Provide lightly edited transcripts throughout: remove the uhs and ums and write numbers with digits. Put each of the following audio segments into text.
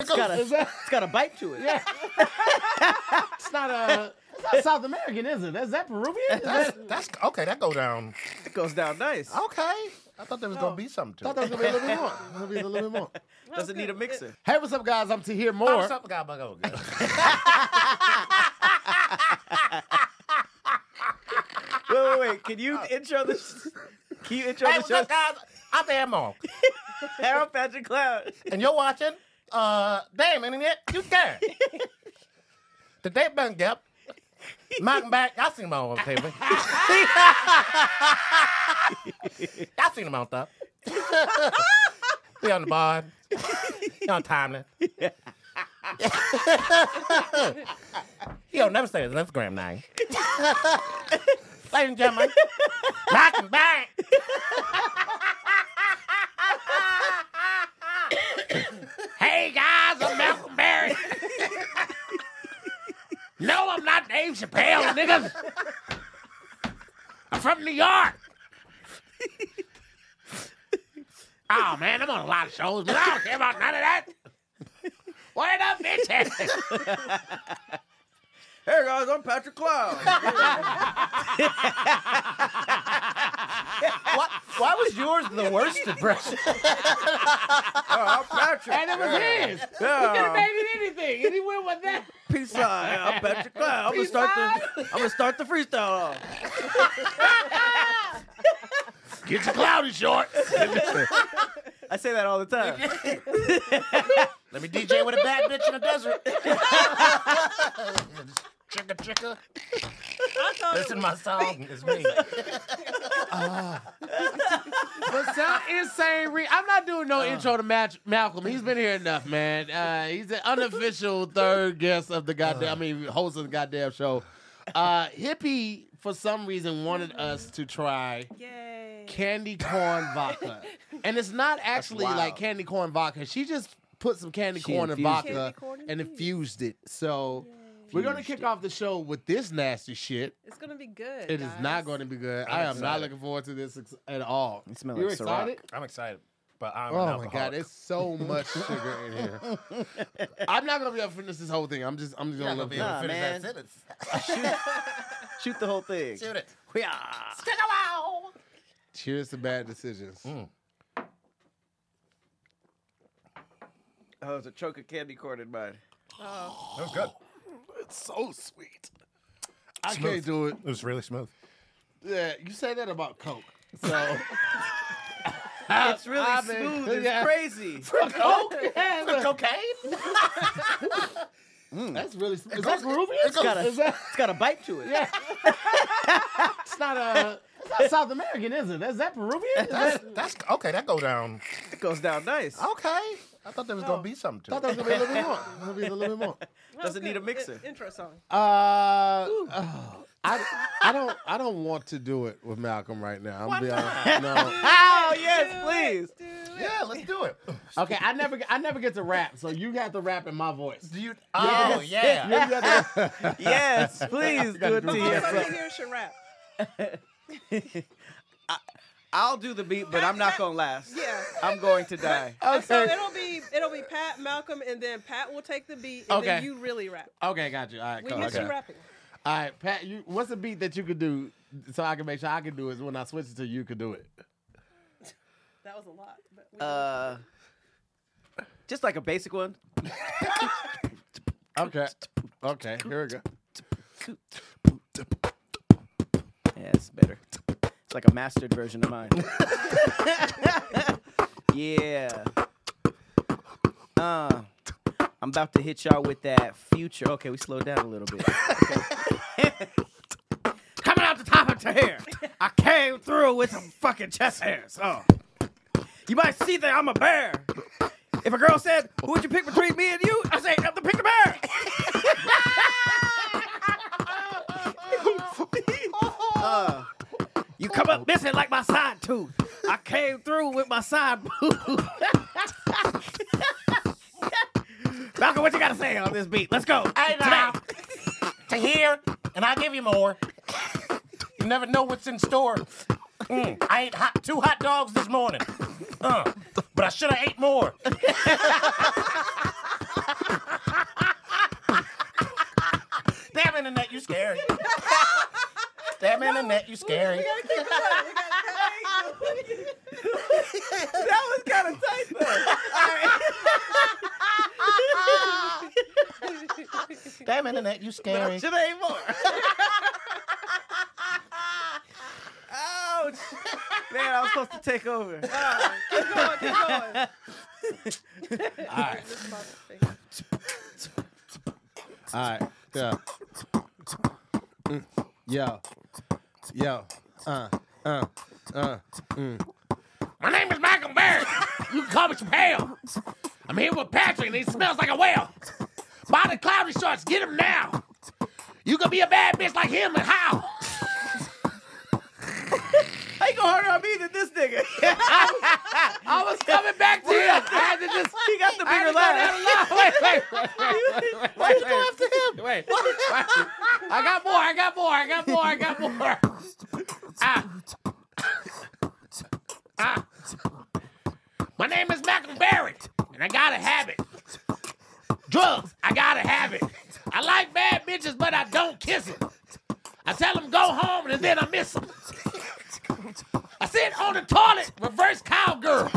It's got a bite to it. Yeah. It's not South American, is it? Is that Peruvian? That's okay. That go down. It goes down nice. Okay. I thought there was gonna be something to I it. thought there was gonna be a little bit more. Gonna be a little bit more. Doesn't need a mixer. Hey, what's up, guys? I'm Tahir Moore. What's up, guy? Wait. Can you intro this? Can you intro Hey, the what's show? up, guys? I'm Dan Moore. Harold Patrick Cloud. And you're watching Damn Internet, you there. The Dave Bun Gap. Malcolm back. I seen him on TV. I seen him on top. He on the board. He on timeline. He'll never say his Instagram name. Ladies and gentlemen, Malcolm back. Hey guys, I'm Malcolm Berry. No, I'm not Dave Chappelle, niggas. I'm from New York. Oh man, I'm on a lot of shows, but I don't care about none of that. What up, bitches? Hey guys, I'm Patrick Cloud. Why was yours the worst impression? I'm Patrick. And it was his. He could have made it anything, and he went with that. Peace sign. I'm Patrick Cloud. I'm gonna start the freestyle off. Get your cloudy shorts. I say that all the time. Let me DJ with a bad bitch in the desert. Chicka chicka. Listen to my song. It's me. But some insane. I'm not doing no intro to Malcolm. He's been here enough, man. He's an unofficial third guest of the host of the goddamn show. Hippie, for some reason, wanted us to try candy corn vodka, and it's not actually like candy corn vodka. She just put some candy corn in vodka and infused it. So. We're going to kick off the show with this nasty shit. It's going to be good. It is not going to be good. I am not looking forward to this at all. You smell You're like excited? Ciroc. I'm excited, but I'm Oh an my alcoholic. God, there's so much sugar in here. I'm not going to be able to finish this whole thing. I'm just going to be able to finish man. that sentence. Shoot the whole thing. Shoot it. Yeah. Cheers to bad decisions. Oh, it's a choke of candy corn in mine. That was good. It's so sweet. I Smooth. can't do it. It was really smooth. Yeah, you say that about Coke. So It's really smooth. It's crazy. Coke? Cocaine? That's really smooth. Is that Peruvian? It's got a bite to it. Yeah. It's not South American, is it? Is that Peruvian? That's okay. That go down. It goes down nice. Okay. I thought there was gonna be something to I it. thought there was gonna be a little bit more. Gonna be a little bit more. Doesn't need a mixer. Intro song. I don't want to do it with Malcolm right now. I'm gonna be honest. No. Oh yes, please. Yeah, let's do it. Okay, I never get to rap, so you have to rap in my voice. Do you? Oh yeah. You have to- Yes, please do it to Somebody you. here should rap. I'll do the beat, but I'm not gonna last. Yeah. I'm going to die. So Okay. it'll be Pat, Malcolm, and then Pat will take the beat, and then Okay. you really rap. Okay, got you. All right, We cool. get Okay. you rapping. All right, Pat. What's a beat that you could do so I can make sure I can do it? When I switch it to you, could do it. That was a lot. But Just like a basic one. Okay. Okay. Here we go. Yeah, it's better. It's like a mastered version of mine. Yeah. I'm about to hit y'all with that future. Okay, we slowed down a little bit. Okay. Coming out the top of your hair. I came through with some fucking chest hairs. Oh. You might see that I'm a bear. If a girl said, who would you pick between me and you? I say, I'm to pick the bear. You come up missing like my side tooth. I came through with my side booth. Malcolm, what you got to say on this beat? Let's go. Hey now, Tahir, and I'll give you more. You never know what's in store. I ate 2 hot dogs this morning, but I should have ate more. you scary. Stab me in the neck, you scary. That was kind of tight, though. Stab me in the neck, you scary. Should there ain't more? Ouch! Man, I was supposed to take over. Keep going. All right. All right. Yeah. Yo. Yo. My name is Malcolm Barrett. You can call me Chappelle. I'm here with Patrick, and he smells like a whale. Buy the cloudy shorts, get him now. You can be a bad bitch like him, and how? How you gonna harder on me than this nigga? I was coming back to him. I had to just. He got the I had bigger to go down the laugh. line. Wait. Why you go after him? Wait. I got more. My name is Malcolm Barrett, and I got a habit. Drugs, I got a habit. I like bad bitches, but I don't kiss them. I tell them go home, and then I miss them. I sit on the toilet, reverse cowgirl.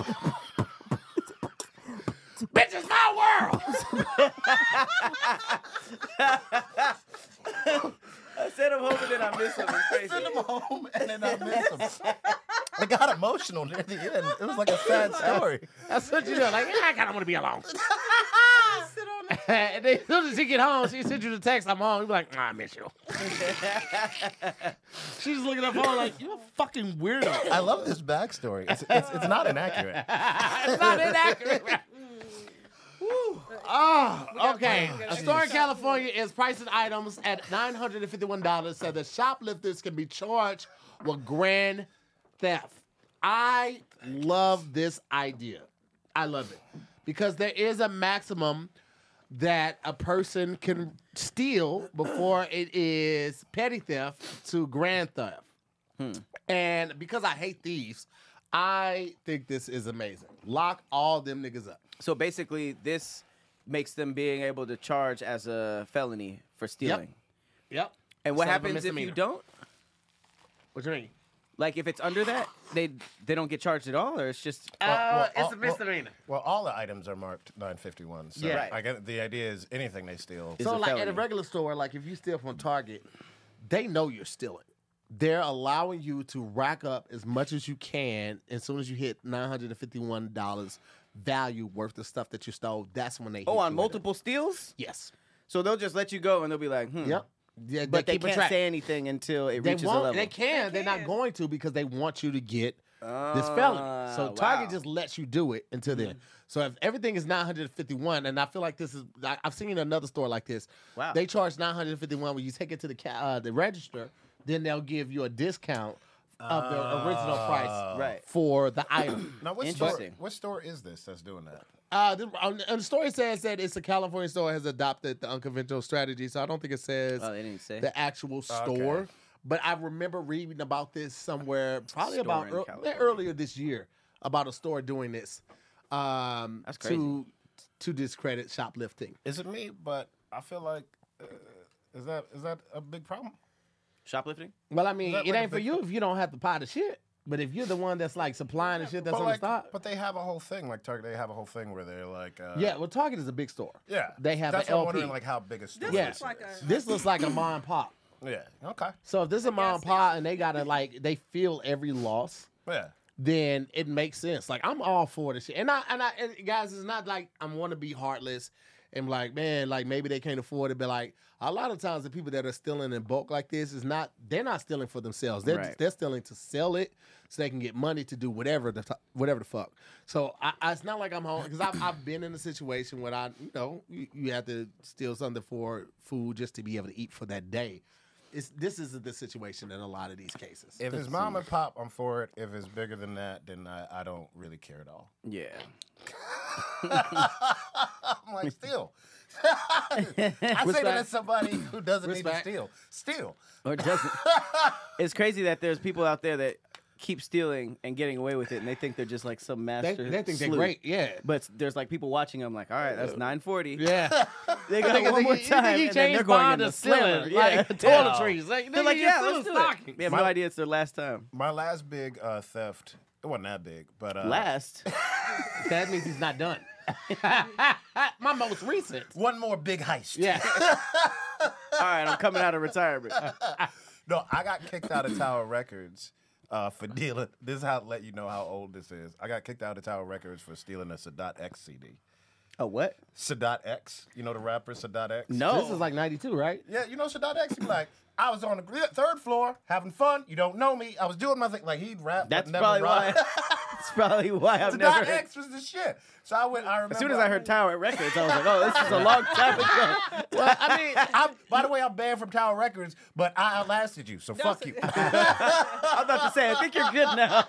Bitch is my world. I said I'm hoping that I miss him. It's crazy. Send him home, and then I miss him. I got emotional near the end. It was like a sad story. That's what you do. Like, I kind of want to be alone. Sit on the and then as soon as she get home, she send you the text, I'm home. You be like, I miss you. She's looking at her phone like, you're a fucking weirdo. I love this backstory. It's not inaccurate. It's not inaccurate. Oh, okay. A store in California is pricing items at $951 so that shoplifters can be charged with grand theft. I love this idea. I love it. Because there is a maximum that a person can steal before it is petty theft to grand theft. And because I hate thieves, I think this is amazing. Lock all them niggas up. So basically, this makes them being able to charge as a felony for stealing. Yep. And what Instead of a happens if you misdemeanor. don't? What you mean? Like if it's under that, they don't get charged at all, or it's just It's a misdemeanor. Well, all the items are marked 951. So Yeah. Right. I get the idea is anything they steal. Is So a like at a felony. regular store, like if you steal from Target, they know you're stealing. They're allowing you to rack up as much as you can. As soon as you hit $951 value worth of stuff that you stole, that's when they hit on you with it. multiple steals. Yes. So they'll just let you go, and they'll be like, Yep. Yeah, But they keep a can't track. say anything until it They reaches a won't. level. They can. They're not going to because they want you to get this felony. So Target just lets you do it until then. So if everything is 951, and I feel like this is, I've seen another store like this. Wow. They charge 951 when you take it to the register. Then they'll give you a discount of the original price Right. for the item. Now, Interesting. what store is this that's doing that? The story says that it's a California store has adopted the unconventional strategy. So I don't think it says Oh, they didn't say. the actual store. Okay. But I remember reading about this somewhere, probably Store about in California. earlier this year, about a store doing this That's crazy. to discredit shoplifting. Is it me? But I feel like is that a big problem? Shoplifting? Well, I mean, That it like a ain't for big- you if you don't have to buy the shit. But if you're the one that's like supplying the shit that's on the stock, But they have a whole thing like Target. They have a whole thing where they're like, yeah. Well, Target is a big store. yeah. They have That's an what I'm LP. wondering, like how big a store. This Yeah. looks like a. This looks like a mom and pop. Yeah. Okay. So if this is a mom and pop and they gotta like they feel every loss, Yeah. then it makes sense. Like I'm all for this shit. And guys, it's not like I want to be heartless and like, man, like maybe they can't afford it. But like a lot of times the people that are stealing in bulk like this they're not stealing for themselves. They're stealing to sell it so they can get money to do whatever the fuck. So it's not like I'm home because I've been in a situation where you have to steal something for food just to be able to eat for that day. This isn't the situation in a lot of these cases. If it's mom and pop, I'm for it. If it's bigger than that, then I don't really care at all. Yeah. I'm like, steal. I say that as somebody who doesn't Respect. need to steal. Or doesn't. It's crazy that there's people out there that keep stealing and getting away with it, and they think they're just like some They master. think they're sleuth. great, yeah. But there's like people watching them, like, all right, that's 940. Yeah. They got one more time, He and then they're changed going Bond in to the slammer. ceiling, like toiletries. They're like, yeah, still let's do stocking. it. They have no idea it's their last time. My last big theft, it wasn't that big, but Last? That means he's not done. My most recent. one more big heist. Yeah. All right, I'm coming out of retirement. No, I got kicked out of Tower Records for dealing. This is how to let you know how old this is. I got kicked out of Tower Records for stealing a Sadat X CD. A what? Sadat X, you know the rapper Sadat X? No. This is like 92, right? Yeah, you know Sadat X? He's like, I was on the third floor having fun. You don't know me. I was doing my thing. Like, he'd rap, That's but never probably rhyme. why. That's probably why I've Sadat never. X was the shit. So I remember. As soon as I heard Tower Records, I was like, oh, this is a long time ago. Well, I mean, by the way, I'm banned from Tower Records, but I outlasted you, so fuck you. I'm about to say, I think you're good now.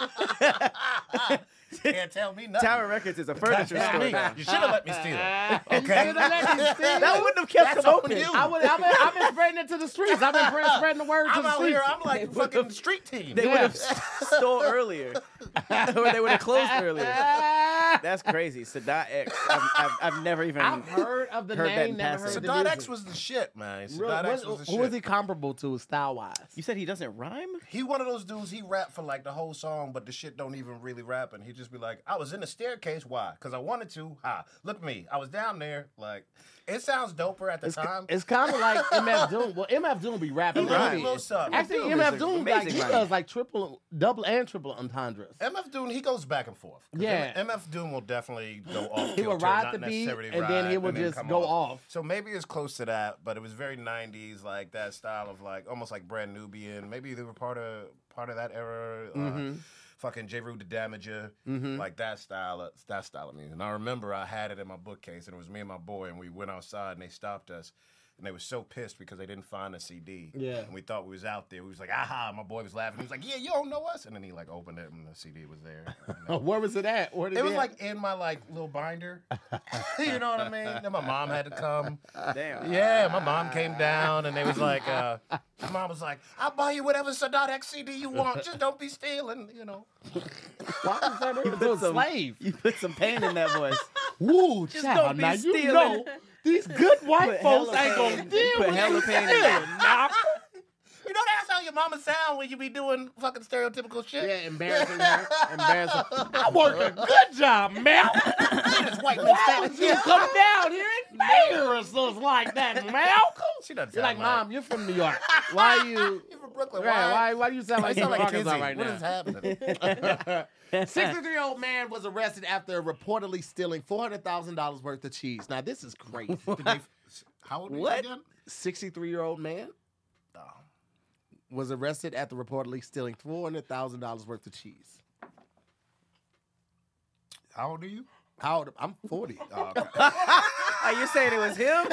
Can't tell me nothing. Tower Records is a furniture Tell store me. now. You should have let me steal it. Okay? That wouldn't have kept That's them on open. you. I've been spreading it to the streets. I've been spreading the word to I'm the out streets. here. I'm like fucking street team. They would have stole earlier, or they would have closed earlier. That's crazy. Sadat X. I've never even. I've heard of the heard that name, in never passing. heard the Sadat music. X was the shit, man. Really? Sadat X was the shit. Who was he comparable to style-wise? You said he doesn't rhyme? He one of those dudes, he rap for like the whole song, but the shit don't even really rap. And he just be like, I was in the staircase. Why? Because I wanted to. Look at me. I was down there. Like, it sounds doper at the time. It's kind of like MF Doom. Well, MF Doom be rapping. Little- really. little something. Actually, Doom is MF an Doom, like, he amazing does like double and triple entendres. MF Doom, he goes back and forth. 'Cause Yeah. MF Doom will definitely go off. He will kilter, ride not the beat, necessarily and then he ride, will and then just come go off. So maybe it's close to that, but it was very 90s, like that style of like almost like Brand Nubian. Maybe they were part of that era. Fucking J. Rue the Damager, like that style of music. And I remember I had it in my bookcase, and it was me and my boy, and we went outside, and they stopped us. And they were so pissed because they didn't find a CD. Yeah. And we thought we was out there. We was like, aha. My boy was laughing. He was like, yeah, you don't know us. And then he like opened it and the CD was there. Where was it at? Where did It was at? like in my like little binder. You know what I mean? Then my mom had to come. Damn. Yeah, my mom came down and they was like, my mom was like, I'll buy you whatever Sadat X CD you want. Just don't be stealing, you know. Why was that to a slave? You put some pain in that voice. Woo, Just child, don't be now you stealing. know these good white Put folks hella ain't gonna pain- deal put with hella you pain in stealing, now. You know that's how your mama sound when you be doing fucking stereotypical shit. Yeah, embarrassing her. Embarrassing. I work a good job, Mel. This white man Why standing would you here. come down here and embarrass us like that, Malcolm? She doesn't You're sound like, Mom, you're from New York. Why you? You're from Brooklyn. Right, why do you sound like You you're sound from like Arkansas Kizzy. right What now? is happening? 63-year-old man was arrested after reportedly stealing $400,000 worth of cheese. Now, this is crazy. How old are you What? again? 63-year-old man was arrested after reportedly stealing $400,000 worth of cheese. How old are you? How old? I'm 40. Oh, okay. Are you saying it was him?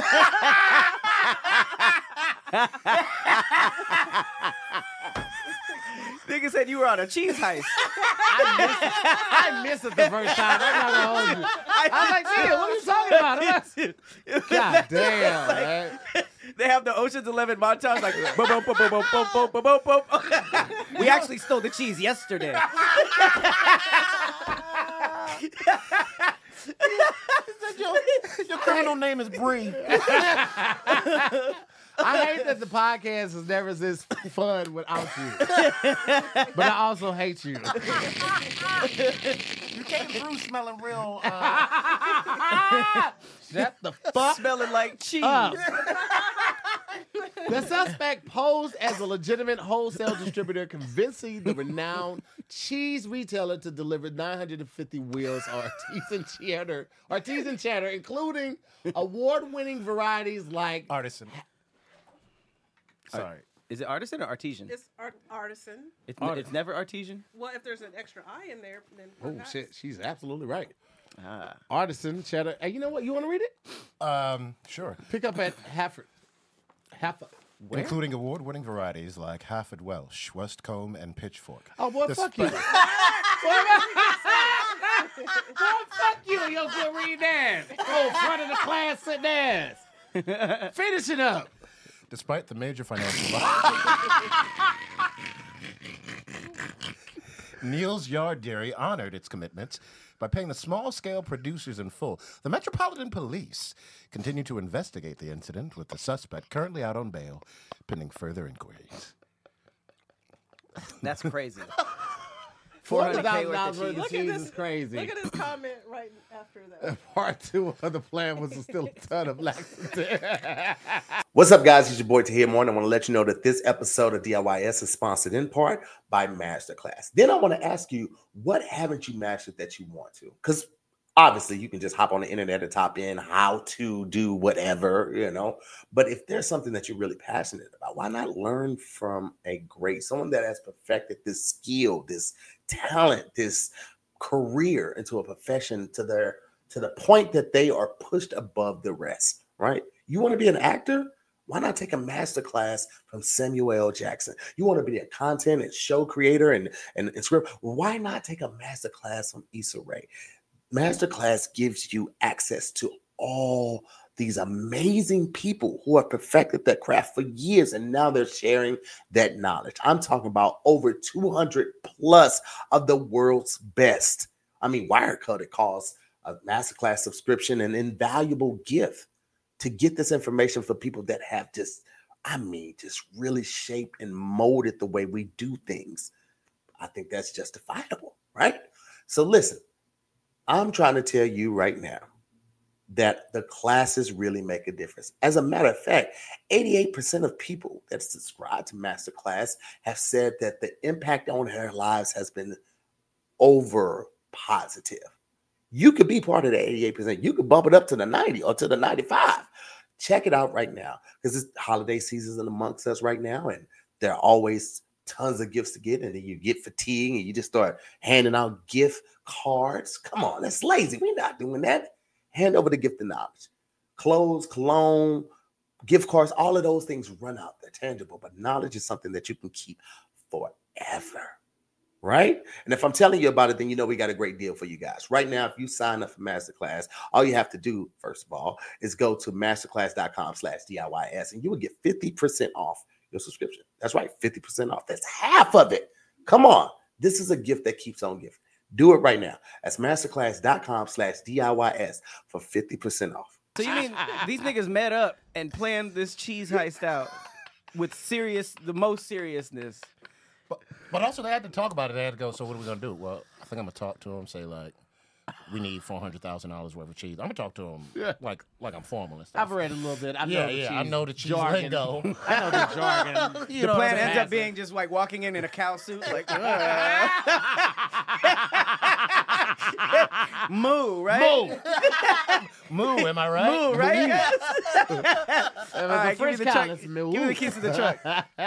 Nigga said you were on a cheese heist. I missed it the first time. I'm not gonna hold you. I was like, "Nigga, what are you talking about?" I'm like, God damn, man. They have the Ocean's 11 montage like boom, boom, boom, boom, boom, boom, boom, boom, boom, boom. We actually stole the cheese yesterday. Your criminal name is Bree. I hate that the podcast is never this fun without you. But I also hate you. You came through smelling real. Shut the fuck Smelling like cheese. up. The suspect posed as a legitimate wholesale distributor, convincing the renowned cheese retailer to deliver 950 wheels of artisan cheddar, including award-winning varieties like Artisan. Sorry. Is it artisan or artesian? It's artisan. It's never artesian? Well, if there's an extra I in there, then Oh perhaps. shit, she's absolutely right. Ah. Artisan cheddar. Hey, you know what? You want to read it? Sure. Pick up at Halford. Including award-winning varieties like Halford Welsh, Westcombe, and Pitchfork. Oh boy, The fuck you. spe- Boy, fuck you, yo, good read that. Oh, front of the class, sit there. Finish it up. Despite the major financial Neal's Yard Dairy honored its commitments by paying the small-scale producers in full. The Metropolitan Police continue to investigate the incident with the suspect currently out on bail, pending further inquiries. That's crazy. $400,000 worth of worth of cheese. cheese is crazy. Look at his comment right after that. Part 2 of the plan was still a ton of laxative. What's up, guys? It's your boy Tahir Moore, and I want to let you know that this episode of DIYS is sponsored in part by Masterclass. Then I want to ask you, what haven't you mastered that you want to? Because obviously, you can just hop on the internet and type in how to do whatever, you know. But if there's something that you're really passionate about, why not learn from someone that has perfected this skill, this talent, this career into a profession to the point that they are pushed above the rest, right? You want to be an actor? Why not take a master class from Samuel L. Jackson? You want to be a content and show creator and script? Why not take a master class from Issa Rae? Masterclass gives you access to all these amazing people who have perfected that craft for years, and now they're sharing that knowledge. I'm talking about over 200 plus of the world's best. I mean, Wirecutter calls a Masterclass subscription an invaluable gift to get this information for people that have just really shaped and molded the way we do things. I think that's justifiable, right? So listen, I'm trying to tell you right now that the classes really make a difference. As a matter of fact, 88% of people that subscribe to Masterclass have said that the impact on their lives has been over positive. You could be part of the 88%. You could bump it up to the 90 or to the 95. Check it out right now, because it's holiday season amongst us right now, and there are always tons of gifts to get, and then you get fatigued and you just start handing out gift cards. Come on, that's lazy. We're not doing that. Hand over the gift of knowledge. Clothes, cologne, gift cards, all of those things run out. They're tangible, but knowledge is something that you can keep forever, right? And if I'm telling you about it, then you know we got a great deal for you guys. Right now, if you sign up for Masterclass, all you have to do, first of all, is go to masterclass.com/DIYS, and you will get 50% off your subscription. That's right, 50% off. That's half of it. Come on. This is a gift that keeps on giving. Do it right now. That's masterclass.com/DIYS for 50% off. So you mean these niggas met up and planned this cheese heist out with the most seriousness? But also, they had to talk about it. They had to go, so what are we going to do? Well, I think I'm going to talk to them, say, like, we need $400,000 worth of cheese. I'm going to talk to them like I'm formal and stuff. I've read a little bit. I know the cheese jargon. lingo. I know the jargon. The plan ends up being just like walking in a cow suit, like moo, right? Moo, am I right? Moo, right? Yes. All right, give me the truck. Give me the keys to the truck.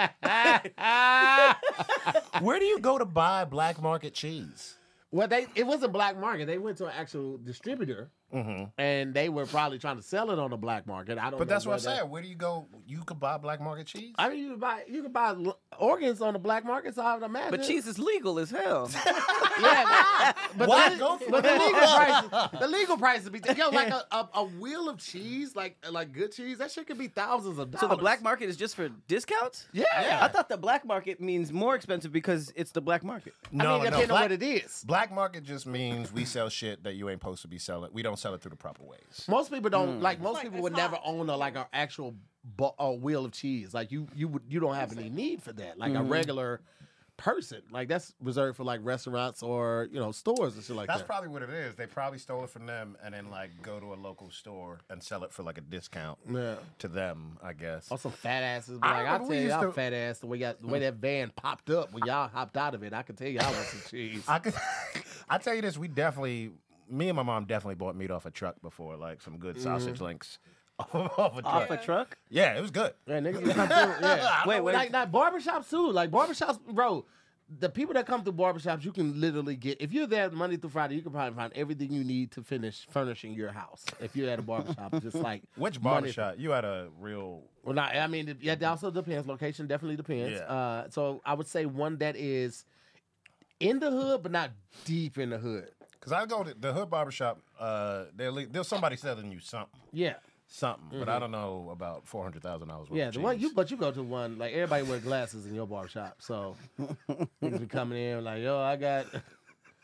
Where do you go to buy black market cheese? Well, it wasn't black market. They went to an actual distributor, and they were probably trying to sell it on the black market. I don't know. But that's what I'm saying. Where do you go? You could buy black market cheese? I mean, you can buy organs on the black market, so I would imagine. But cheese is legal as hell. Yeah, but Go for the it. legal prices be like a wheel of cheese, like good cheese. That shit could be thousands of dollars. So the black market is just for discounts? Yeah. I thought the black market means more expensive because it's the black market. Depending on what it is. Black market just means we sell shit that you ain't supposed to be selling. We don't sell it through the proper ways. Most people don't Most like people it's would never hot. own an actual wheel of cheese. Like you don't have any need for that. Like a regular person. Like that's reserved for like restaurants or stores and shit like That's that. probably what it is. They probably stole it from them and then like go to a local store and sell it for like a discount to them, I guess. Or some fat asses. I Like I remember tell we you, used y'all to- fat ass the way that van popped up when y'all hopped out of it. I can tell y'all want some cheese. I tell you this, me and my mom definitely bought meat off a truck before, like some good sausage links off a truck. Off a truck? Yeah, it was good. Yeah, niggas come through. Yeah. Wait. Like barbershops too. Like barbershops, bro. The people that come through barbershops, you can literally get. If you're there Monday through Friday, you can probably find everything you need to finish furnishing your house. If you're at a barbershop, just like Which Monday- barbershop? You had a real... Well, not. I mean, it also depends. Location definitely depends. Yeah. So I would say one that is in the hood, but not deep in the hood. Because I go to the hood barbershop, there's somebody selling you something. Yeah. But I don't know about $400,000 worth Yeah, of the one cheese. you go to one like everybody wear glasses in your barbershop, so niggas be coming in like, yo, I got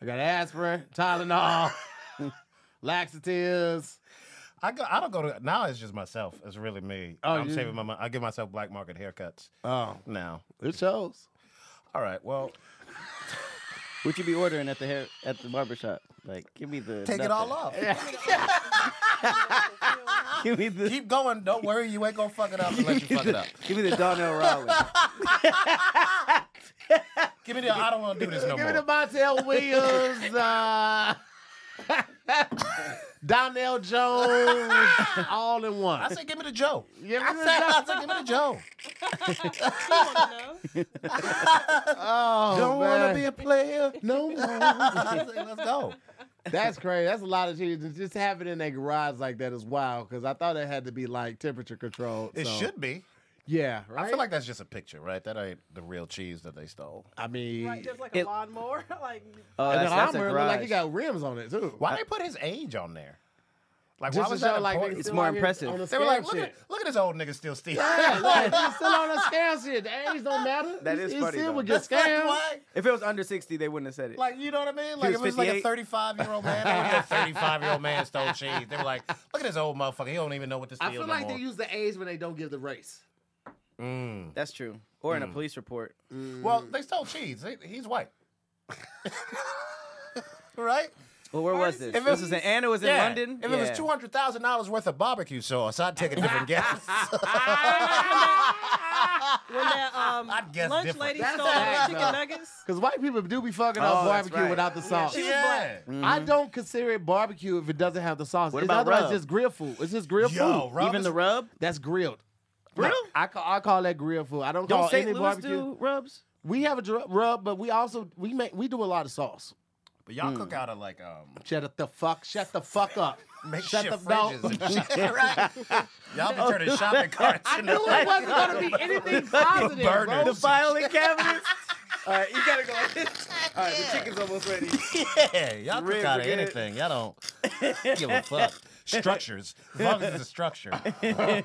I got aspirin, Tylenol, laxatives. I don't go to now. It's just myself. It's really me. Oh, I'm you- saving my money. I give myself black market haircuts Oh, now. it shows. All right. Well, What you be ordering at the barbershop? Like, give me the take it all off. Give me the Keep going. Don't worry. You ain't gonna fuck it up unless you fuck it up. give me the Donnell Rawlings. Give me the. I don't want to do this no Give me more. the Montel Williams, Donnell Jones, all in one. I said, give me the Joe. Give me the I said, give me the Joe. Oh, Don't man. want to be a player. No more. I said, let's go. That's crazy. That's a lot of cheese. And just have it in their garage like that is wild. Because I thought it had to be like temperature controlled. It so. should be. Yeah, right. I feel like that's just a picture, right? That ain't the real cheese that they stole. I mean, Right, there's like It- a lawnmower. Like, Oh, and that's the a Hummer look like garage. he got rims on it too. Why they put his age on there? Like, Just why to was show that like important? they It's still more out here impressive. on the They were like, scam look shit. at this old nigga still stealing. Yeah, like, he's still on the scam shit. The age don't matter. That is He funny, still though. would get That's like, scammed. why? If it was under 60, they wouldn't have said it. Like, you know what I mean? Like, was if it was like a 58. 35-year-old man, they would get a 35-year-old man stole cheese. They were like, look at this old motherfucker. He don't even know what to steal I feel no like more. they use the age when they don't give the race. That's true. Or in a police report. Well, they stole cheese. He's white. Right? Well, where was this? If it This was in Anna. Was in Yeah. London. If it was $200,000 worth of barbecue sauce, I'd take a different guess. when that I'd guess lunch different. lady That's stole a the fact, chicken though. nuggets. Because white people do be fucking Oh, up that's barbecue right. without the sauce. she was Yeah. I don't consider it barbecue if it doesn't have the sauce. What It's about otherwise rub? just grill food. It's just grill Yo, food. rub Even is- the rub. That's grilled. Real? I call that grill food. I don't Don't call St. any Louis barbecue. do rubs? We have a rub, but we do a lot of sauce. But y'all cook out of like Shut the fuck up. makeshift Shut the fridges and shit, right? Y'all be turning shopping carts I into knew it wasn't gonna be anything positive, bro. Burners. The filing cabinets. All right, you gotta go like this. All right, the chicken's almost ready. Yeah, y'all cook Ribs out are of good. anything. Y'all don't give a fuck. Structures. As long as it's a structure. He said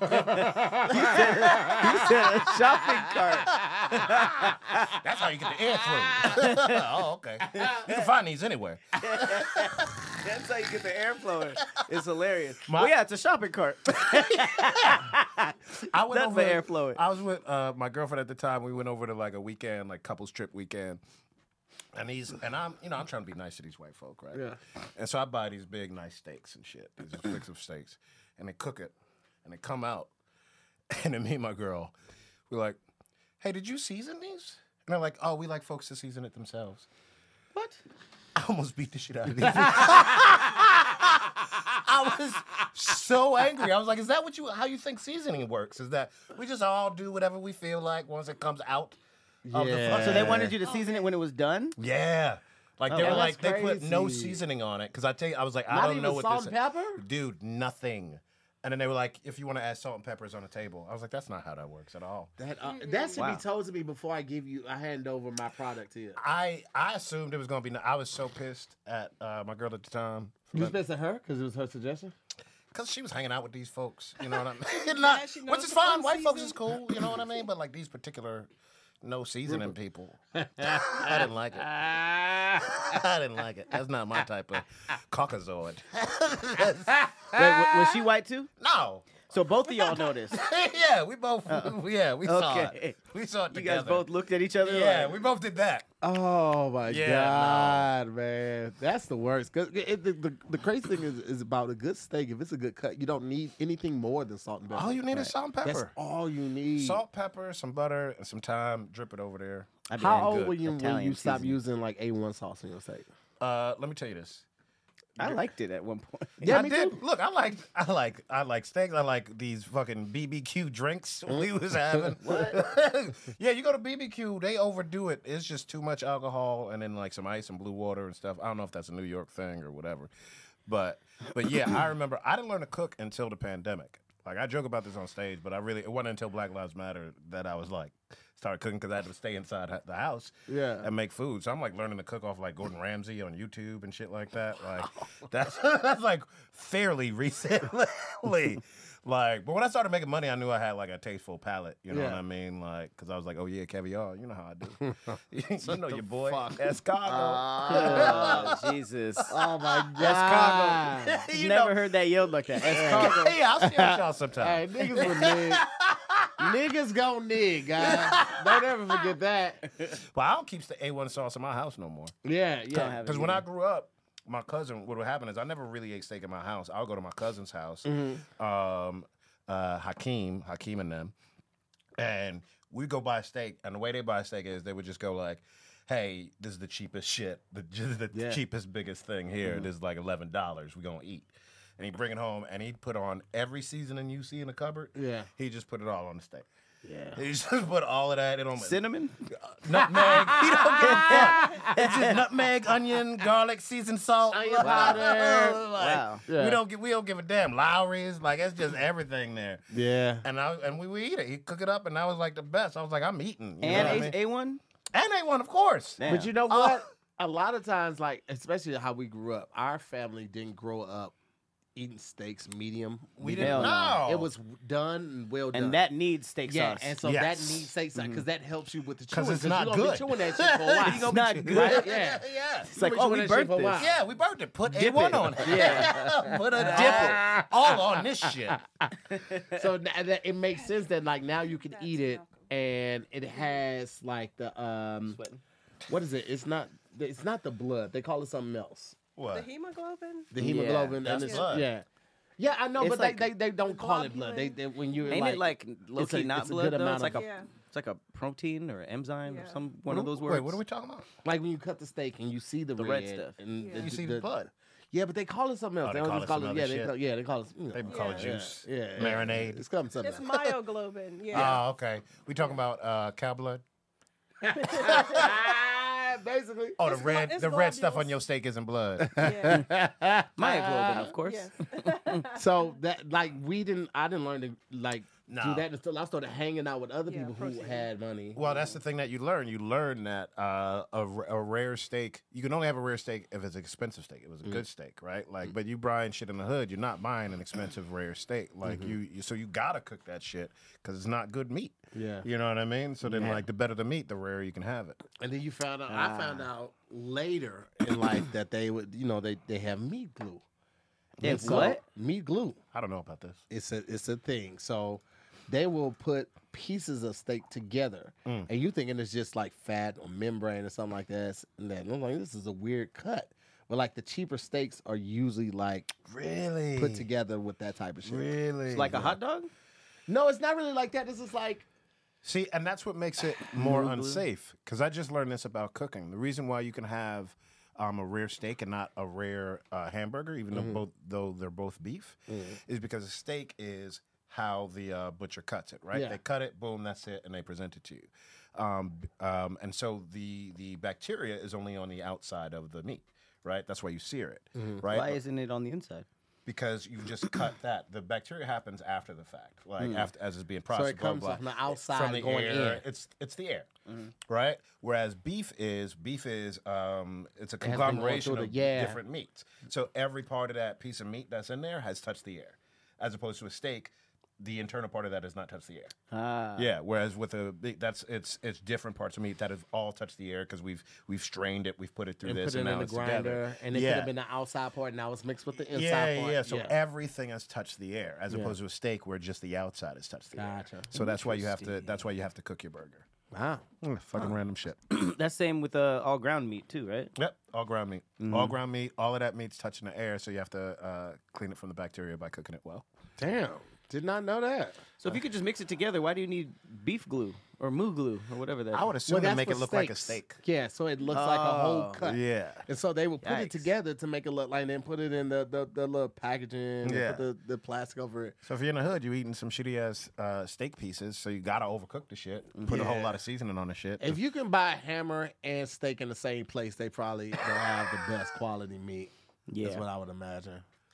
a shopping cart. That's how you get the air through. Oh, okay. You can find these anywhere. That's how you get the air flowing. It's hilarious. My- Well, yeah, it's a shopping cart. I went That's over the air flowing. I was with my girlfriend at the time. We went over to like a weekend, like couples trip weekend. And I'm trying to be nice to these white folk, right? Yeah. And so I buy these big, nice steaks and shit. These sticks of steaks. And they cook it. And they come out. And then me and my girl, we're like, hey, did you season these? And they're like, oh, we like folks to season it themselves. What? I almost beat the shit out of these. I was so angry. I was like, is that how you think seasoning works? Is that we just all do whatever we feel like once it comes out of the Yeah. fucking So they wanted you to season it when it was done? Yeah. Like they Oh, were wow. like, they put no crazy. seasoning on it. Cause I was like, I Not don't even know what salt this and is. pepper? Dude, nothing. And then they were like, if you want to add salt and peppers on the table. I was like, that's not how that works at all. That should Wow. be told to me before I hand over my product to you. I assumed it was gonna be. I was so pissed at my girl at the time. You was pissed at her because it was her suggestion? Because she was hanging out with these folks, you know what I mean? Yeah, she knows Which is it's fine. White folks is unseasoned. cool, you know what I mean? But like these particular no seasoning people, I didn't like it. I didn't like it. That's not my type of Caucasoid. Wait, was she white too? No. So both of y'all know this. Yeah, we both. Yeah, we saw Okay. it. We saw it You together. guys both looked at each other. Yeah, like, we both did that. Oh my Yeah, God, man, that's the worst. Cause the crazy thing is about a good steak. If it's a good cut, you don't need anything more than salt and pepper. All you need is salt and That's pepper. all you need. Salt, pepper, some butter, and some thyme. Drip it over there. I be How in old good were you when Italian you stopped seasoning. using like A1 sauce in your steak? Let me tell you this. I liked it at one point. Yeah, I me did. too. Look, I like steaks. I like these fucking BBQ drinks we was having. Yeah, you go to BBQ, they overdo it. It's just too much alcohol and then like some ice and blue water and stuff. I don't know if that's a New York thing or whatever. But yeah, I remember I didn't learn to cook until the pandemic. Like I joke about this on stage, but it wasn't until Black Lives Matter that I was like started cooking because I had to stay inside the house and make food. So I'm like learning to cook off like Gordon Ramsay on YouTube and shit like that. Like that's like fairly recently. Like, but when I started making money, I knew I had like a tasteful palate. You know Yeah. what I mean? Like, because I was like, oh yeah, caviar. You know how I do. you know your boy, fuck? Escargot. Oh, Jesus. Oh my Escargot. God. You never heard that yelled like that. Escargot. Yeah, I'll share y'all sometime. Hey, niggas will nig. Niggas gon' nig, guys. Don't ever forget that. But I don't keep the A1 sauce in my house no more. Yeah, Don't yeah. have it Because when I either. grew up, my cousin, what would happen is I never really ate steak in my house. I would go to my cousin's house, Hakeem and them, and we'd go buy steak. And the way they buy steak is they would just go like, hey, this is the cheapest shit, the cheapest, biggest thing here. This is like $11. We're going to eat. And he'd bring it home, and he'd put on every seasoning you see in the cupboard. Yeah. He just put it all on the steak. Yeah. He just put all of that in on Cinnamon? nutmeg. He don't give a fuck. It's just nutmeg, onion, garlic, seasoned salt, Onion powder. Wow. Yeah. We don't give a damn. Lowry's, like it's just everything there. Yeah. And we would eat it. He'd cook it up, and that was like the best. I was like, I'm eating. You know And what I mean? A1? And A1, of course. Damn. But you know what? A lot of times, like, especially how we grew up, our family didn't grow up eating steaks medium. We Hell didn't no. know. It was done and well done. And that needs steak yeah, sauce. and so Yes. that needs steak sauce because that helps you with the chewing. 'Cause it's not you're gonna good. be chewing that shit for a while. It's not good. Right? Yeah. yeah. It's like, You oh, been we chewing that shit burnt for a this. while. Yeah, we burned it. Put Dip A1 it. on it. Yeah. Put it all on this shit. So that it makes sense that like now you can eat it and it has like the what is it? It's not the blood. They call it something else. The What? hemoglobin? The hemoglobin that's and blood. yeah. Yeah, I know, It's but like they don't call it blood. They when you Ain't it like low it's a- key not it's a blood good though? amount It's like of- a Yeah. it's like a protein or enzyme or Yeah. some one of those words. Wait, what are we talking about? like when you cut the steak and you see the red stuff. and Yeah. You see the blood. Yeah, but they call it something else. Oh, they don't call just it some yeah, other they shit? call, yeah, they call it. You know, They call it Yeah. juice. yeah, Marinade. It's something It's else. myoglobin. Yeah. Oh, okay. We talking about cow blood? Basically. Oh, It's the glo- red it's stuff on globules. your steak isn't blood. yeah. Myoglobin, of course. Yeah. So that like I didn't learn to like No. do that until I started hanging out with other Yeah, people who protein. had money. Well, that's the thing that you learn. You learn that a rare steak, you can only have a rare steak if it's an expensive steak. It was a good steak, right? Like, but you buying shit in the hood, you're not buying an expensive rare steak. Like so you gotta cook that shit because it's not good meat. Yeah. You know what I mean? So then, like, the better the meat, the rarer you can have it. And then you found out. I found out later in life that they would, they have meat glue. They have And so- what? Meat glue. I don't know about this. It's a thing. So they will put pieces of steak together, and you thinking it's just like fat or membrane or something like that. And then I'm like, this is a weird cut. But like the cheaper steaks are usually like Really? put together with that type of shit. Really? It's like a hot dog? No, it's not really like that. This is like See, and that's what makes it more unsafe. Because I just learned this about cooking. The reason why you can have a rare steak and not a rare hamburger, even though they're both beef, is because a steak is how the butcher cuts it, right? Yeah. They cut it, boom, that's it, and they present it to you. And so the bacteria is only on the outside of the meat, right? That's why you sear it, right? Why isn't it on the inside? Because you just cut that. The bacteria happens after the fact, like after as it's being so processed. it comes blah, blah. from the outside From the going air. in. It's the air, right? Whereas beef is it's a been going conglomeration through of the- yeah. different meats. So every part of that piece of meat that's in there has touched the air, as opposed to a steak. The internal part of that has not touched the air. Ah. Yeah. Whereas with it's different parts of meat that have all touched the air because we've strained it, we've put it through And this, put it and in now the it's grinder, together. and it Yeah. could have been the outside part. Now it's mixed with the inside Yeah, part. yeah. So everything has touched the air, as opposed to a steak where just the outside has touched the Gotcha. air. So that's why you have to. That's why you have to cook your burger. Wow. Fucking random shit. That's same with all ground meat too, right? Yep, all ground meat. All ground meat. All of that meat's touching the air, so you have to clean it from the bacteria by cooking it well. Damn. Did not know that. So if you could just mix it together, why do you need beef glue or moo glue or whatever that? I would assume to that's make for it look like a steaks. steak. Yeah, so it looks like a whole Oh. cut. Yeah. And so they would put it Yikes. together to make it look like, then put it in the little packaging, Yeah. and put the plastic over it. So if you're in the hood, you eating some shitty ass steak pieces, so you gotta overcook the shit. Put a whole lot of seasoning on the shit. If you can buy hammer and steak in the same place, they probably don't have the best quality meat. Yeah. That's what I would imagine.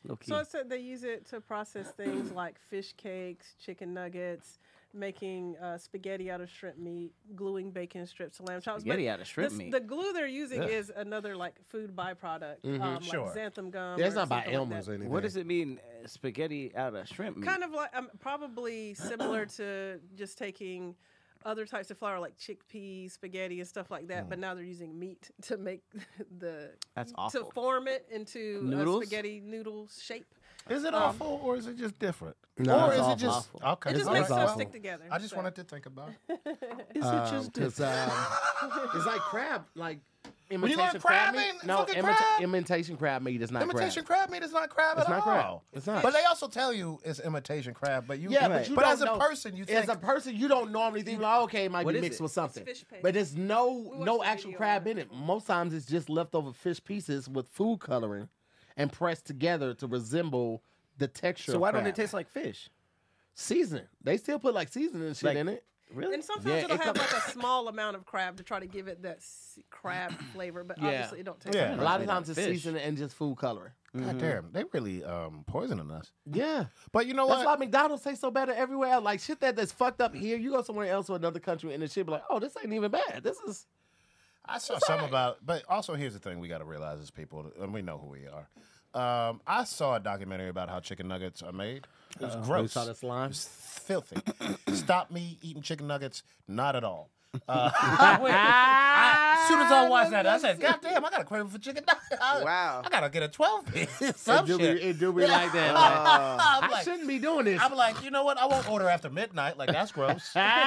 Low-key. So I said they use it to process things like fish cakes, chicken nuggets, making spaghetti out of shrimp meat, gluing bacon strips to lamb chops. Spaghetti out of shrimp meat. The glue they're using is another like food byproduct, Sure. like xanthan gum. Yeah, it's or not by something like Elmer's that. or anything. What does it mean, spaghetti out of shrimp meat? Kind of like probably similar to just taking other types of flour like chickpeas, spaghetti, and stuff like that. But now they're using meat to make That's to awful. form it into Noodles? a spaghetti noodle shape. Is it awful or is it just different? No, or it's is it awful. just Awful. okay? It just all makes right, stuff well, stick together. I just so. wanted to think about it. Is it just Because it's like crab, like you imitation like crab meat. meat? No, Fucking crab? imitation crab meat is not Imitation crab. crab meat is not crab It's at not all. crab. It's not. But they also tell you it's imitation crab. But you, Yeah, Right. but you but don't as a know. person, you think As a person, you don't normally think, like, okay, it might What be is mixed it? with something. It's fish paste. But there's no watched the actual video crab on in it. Most times it's just leftover fish pieces with food coloring and pressed together to resemble the texture So of why crab. don't it taste like fish? Seasoning. They still put like seasoning and shit Like- in it. Really? And sometimes Yeah, it'll it have comes- like a small amount of crab to try to give it that crab flavor, but Yeah. obviously it don't taste Yeah. like A lot of made out times of it's fish. seasoning and just food coloring. God damn, they really poisoning us. Yeah. But you know That's what? why McDonald's tastes so better everywhere. Like shit that's fucked up here. You go somewhere else or another country and the shit be like, oh, this ain't even bad. This is I saw something about, but also here's the thing: we got to realize as people, and we know who we are. I saw a documentary about how chicken nuggets are made. It was gross. You saw the slime? It was filthy. Stop me eating chicken nuggets? Not at all. As soon as I watched that, I said, "God damn, I got a craving for chicken nuggets. Wow. I gotta get a 12-piece." It do be like that. I'm I like, shouldn't be doing this. I'm like, you know what? I won't order after midnight. Like that's gross.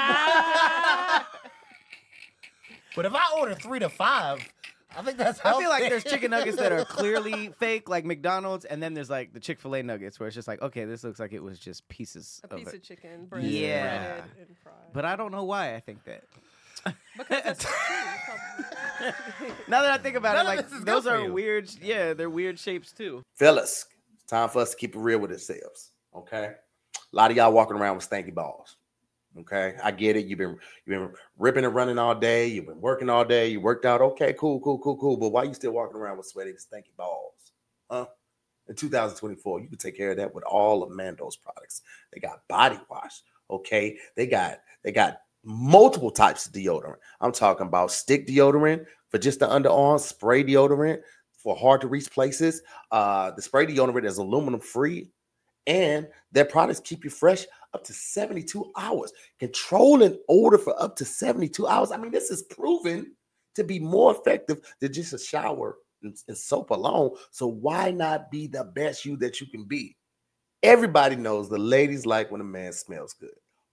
But if I order 3 to 5, I think that's I healthy. feel like there's chicken nuggets that are clearly fake, like McDonald's, and then there's like the Chick-fil-A nuggets where it's just like, okay, this looks like it was just pieces a of piece it. of chicken, breaded, Yeah. breaded and fried. But I don't know why I think that. Because that's true, probably. Now that I think about None it, of like this is good those for are you. weird. Yeah, they're weird shapes too. Fellas, it's time for us to keep it real with ourselves. Okay. A lot of y'all walking around with stanky balls. Okay. I get it. You've been ripping and running all day. You've been working all day. You worked out. Okay, cool. But why you still walking around with sweaty, stanky balls? Huh? In 2024, you can take care of that with all of Mando's products. They got body wash. Okay. They got multiple types of deodorant. I'm talking about stick deodorant for just the underarm, spray deodorant for hard to reach places. The spray deodorant is aluminum free, and their products keep you fresh up to 72 hours. Controlling odor for up to 72 hours. I mean, this is proven to be more effective than just a shower and soap alone. So why not be the best you that you can be? Everybody knows the ladies like when a man smells good.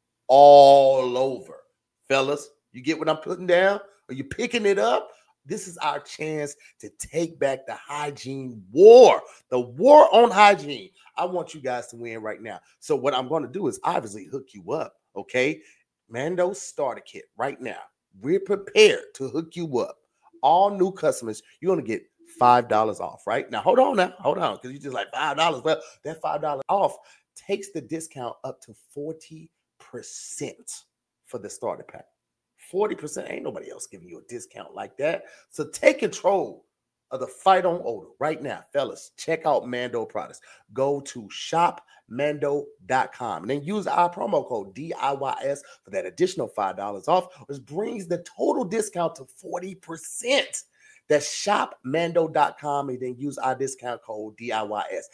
All over. Fellas, you get what I'm putting down? Are you picking it up? This is our chance to take back the hygiene war, the war on hygiene. I want you guys to win right now. So what I'm going to do is obviously hook you up, okay? Mando starter kit right now. We're prepared to hook you up. All new customers, you're going to get $5 off, right? Now, hold on, because you just like $5. Well, that $5 off takes the discount up to 40% for the starter pack. 40%. Ain't nobody else giving you a discount like that. So take control of the fight on odor right now, fellas. Check out Mando products. Go to shopmando.com and then use our promo code DIYS for that additional $5 off, which brings the total discount to 40%. That's shopmando.com and then use our discount code DIYS,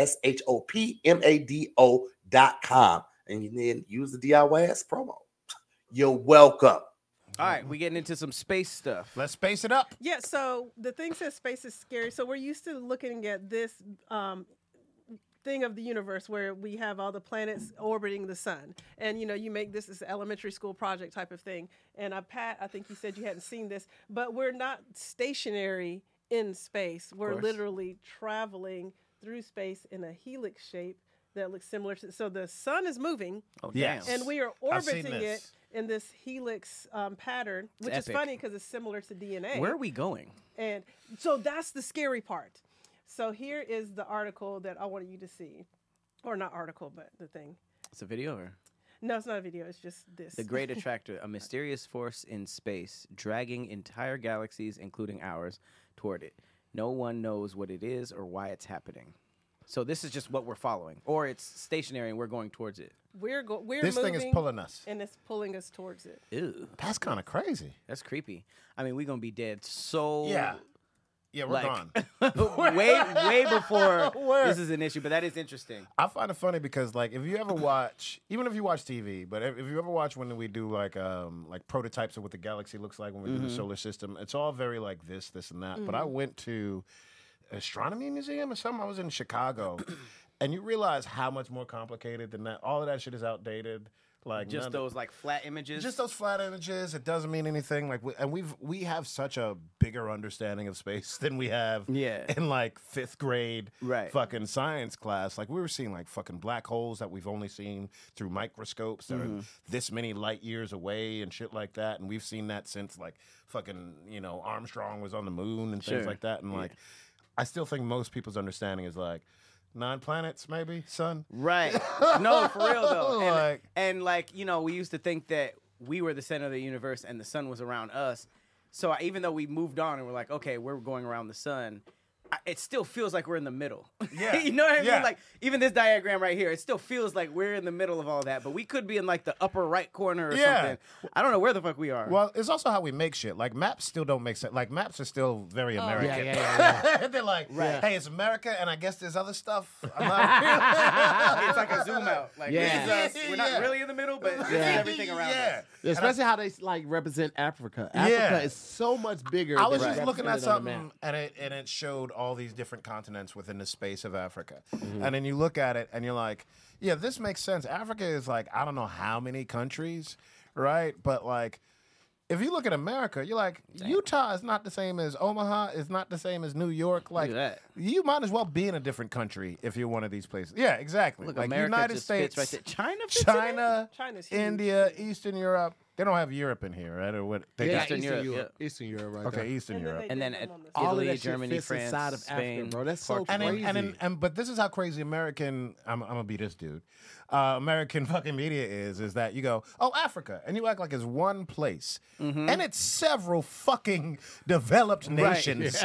SHOPMADO.com, and then use the DIYS promo. You're welcome. All right, we getting into some space stuff. Let's space it up. Yeah, so the thing says space is scary. So we're used to looking at this thing of the universe where we have all the planets orbiting the sun. And, you know, you make this as an elementary school project type of thing. And Pat, I think you said you hadn't seen this, but we're not stationary in space. We're course. literally traveling through space in a helix shape that looks similar to, so the sun is moving Oh, Yes. damn. and we are I've seen orbiting this. it in this helix pattern, which is epic. funny because it's similar to DNA. Where are we going? And so that's the scary part. So here is the article that I wanted you to see. Or not article, but the thing. It's a video or? No, it's not a video. It's just this. The Great Attractor, a mysterious force in space, dragging entire galaxies, including ours, toward it. No one knows what it is or why it's happening. So this is just what we're following, or it's stationary and we're going towards it. We're This moving, thing is pulling us. and it's pulling us towards it. Ew, That's kind of crazy. that's creepy. I mean, we're gonna be dead so Yeah, we're like gone. way before Where? this is an issue. But that is interesting. I find it funny because, like, if you ever watch, even if you watch TV, but if you ever watch when we do like prototypes of what the galaxy looks like when we do the solar system, it's all very like this, and that. But I went to astronomy museum or something. I was in Chicago, and you realize how much more complicated than that. All of that shit is outdated. Like Just those like flat images. just those flat images. It doesn't mean anything. Like, we have such a bigger understanding of space than we have Yeah. in like 5th grade Right. fucking science class. Like, we were seeing like fucking black holes that we've only seen through microscopes that are this many light years away and shit like that. And we've seen that since like fucking Armstrong was on the moon and things Sure. like that. And like, I still think most people's understanding is like 9 planets, maybe, son. Right. No, for real though. Like- And we used to think that we were the center of the universe and the sun was around us. So even though we moved on and we're like, okay, we're going around the sun, it still feels like we're in the middle. Yeah. You know what I Yeah. mean? Like even this diagram right here, it still feels like we're in the middle of all that, but we could be in like the upper right corner or Yeah. something. I don't know where the fuck we are. Well, it's also how we make shit. Like, maps still don't make sense. Like, maps are still very American. yeah. They're like, Right. hey, it's America, and I guess there's other stuff. I'm not it's like a zoom out. Like Yeah. this is us. We're not really in the middle, but this is everything around us. Especially how they like represent Africa. Africa Yeah. is so much bigger. I was than just looking at represented on the something, map. and it showed all these different continents within the space of Africa. And then you look at it, and you're like, yeah, this makes sense. Africa is like, I don't know how many countries, right? But like, if you look at America, you're like, Utah is not the same as Omaha, is not the same as New York. Like, at that. you might as well be in a different country if you're one of these places. Yeah, exactly. Look, like America United just States, fits right there. China fits in there? China, China's huge. India, Eastern Europe. They don't have Europe in here, right? Or what? They Yeah, got- Eastern Europe, Eastern Europe, right okay, there. Eastern And then Europe. they And did then them on the All of Italy, that shit Germany, fits France, inside of Spain, Africa, bro. That's so Portugal. crazy. But this is how crazy American. I'm gonna be this dude. American fucking media is that you go, oh, Africa, and you act like it's one place, and it's several fucking developed nations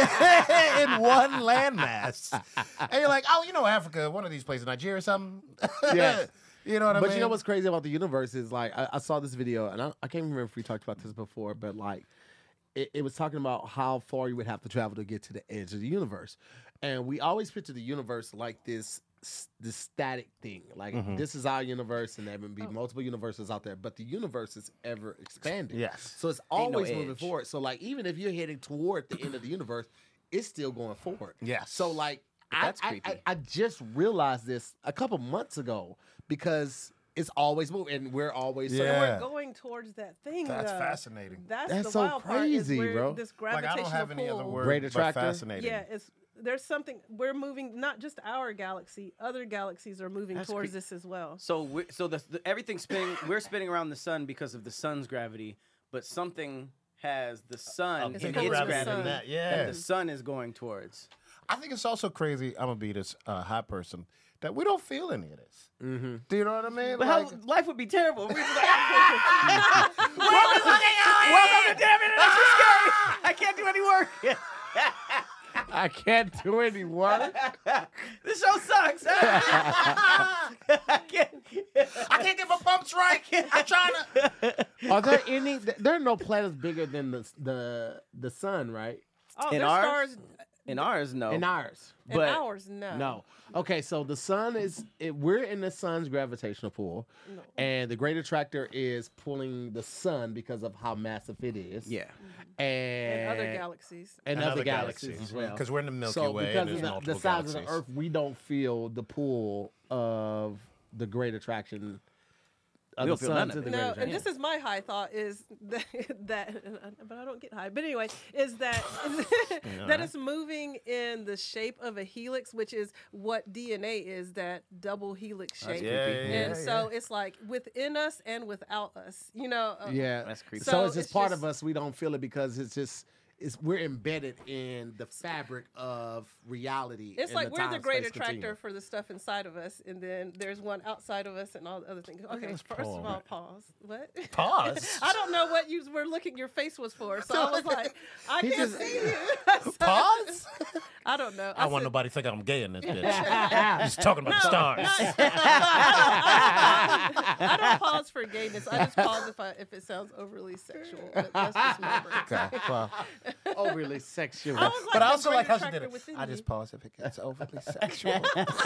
in one landmass, and you're like, oh, Africa, one of these places, Nigeria, or something. Yeah. You know what I mean? But you know what's crazy about the universe is like I saw this video and I can't remember if we talked about this before, but like it was talking about how far you would have to travel to get to the edge of the universe, and we always picture the universe like this static thing, like this is our universe, and there would be multiple universes out there, but the universe is ever expanding. Yes. So it's Ain't no always moving edge. forward. So like even if you're heading toward the end of the universe, it's still going forward. Yes. So like That's I creepy. just realized this a couple months ago because it's always moving and we're always Yeah. We're going towards that thing. That's though. fascinating. That's That's the so wild part is crazy, where bro. This Like, I gravitational don't have any other pull. word. Great but attractor? fascinating. Yeah, there's something we're moving. Not just our galaxy, other galaxies are moving That's towards cre- this as well. So everything's spinning. We're spinning around the sun because of the sun's gravity, but something has the sun It's in pulling its the gravity sun. That, yeah. that the sun is going towards. I think it's also crazy. I'm gonna be this high person that we don't feel any of this. Mm-hmm. Do you know what I mean? But Like, how life would be terrible. We're just like, welcome to Damn It, that's just scary. I can't do any work. I can't do any work. This show sucks. I can't get my pumps right. I'm trying to. Are there any? There are no planets bigger than the sun, right? Oh, In there's ours? stars In ours, no. In ours. in but- ours. No. No. Okay, so the sun is we're in the sun's gravitational pull, and the great attractor is pulling the sun because of how massive it is. Yeah. and And other galaxies. and other galaxies as well. Because we're in the Milky So Way. because and of there's the multiple size of the galaxies. Earth, we don't feel the pull of the great attraction. Of We the don't feel sun none to of the it. great No, attraction. and this is my high thought is that but I don't get high. But anyway, is that that it's moving in the shape of a helix, which is what DNA is, that double helix shape. Yeah, And so it's like within us and without us. Yeah, That's creepy. So, So it's just it's part just- of us. We don't feel it because it's we're embedded in the fabric of reality. It's and like we're the time-space great attractor continuum. for the stuff inside of us, and then there's one outside of us and all the other things. Okay, this first poem. of all, pause. What? Pause? I don't know what you were looking. Your face was for, so I was like, I He can't just- see you. Pause? I don't know. I want said- nobody thinking I'm gay in this bitch. Just talking about the stars. I don't pause for gayness. I just pause if it sounds overly sexual. But that's just my brain. Okay, well, Overly sexual. I was like but I the also like great how she did attractor it. within I me. just pause if it gets overly sexual.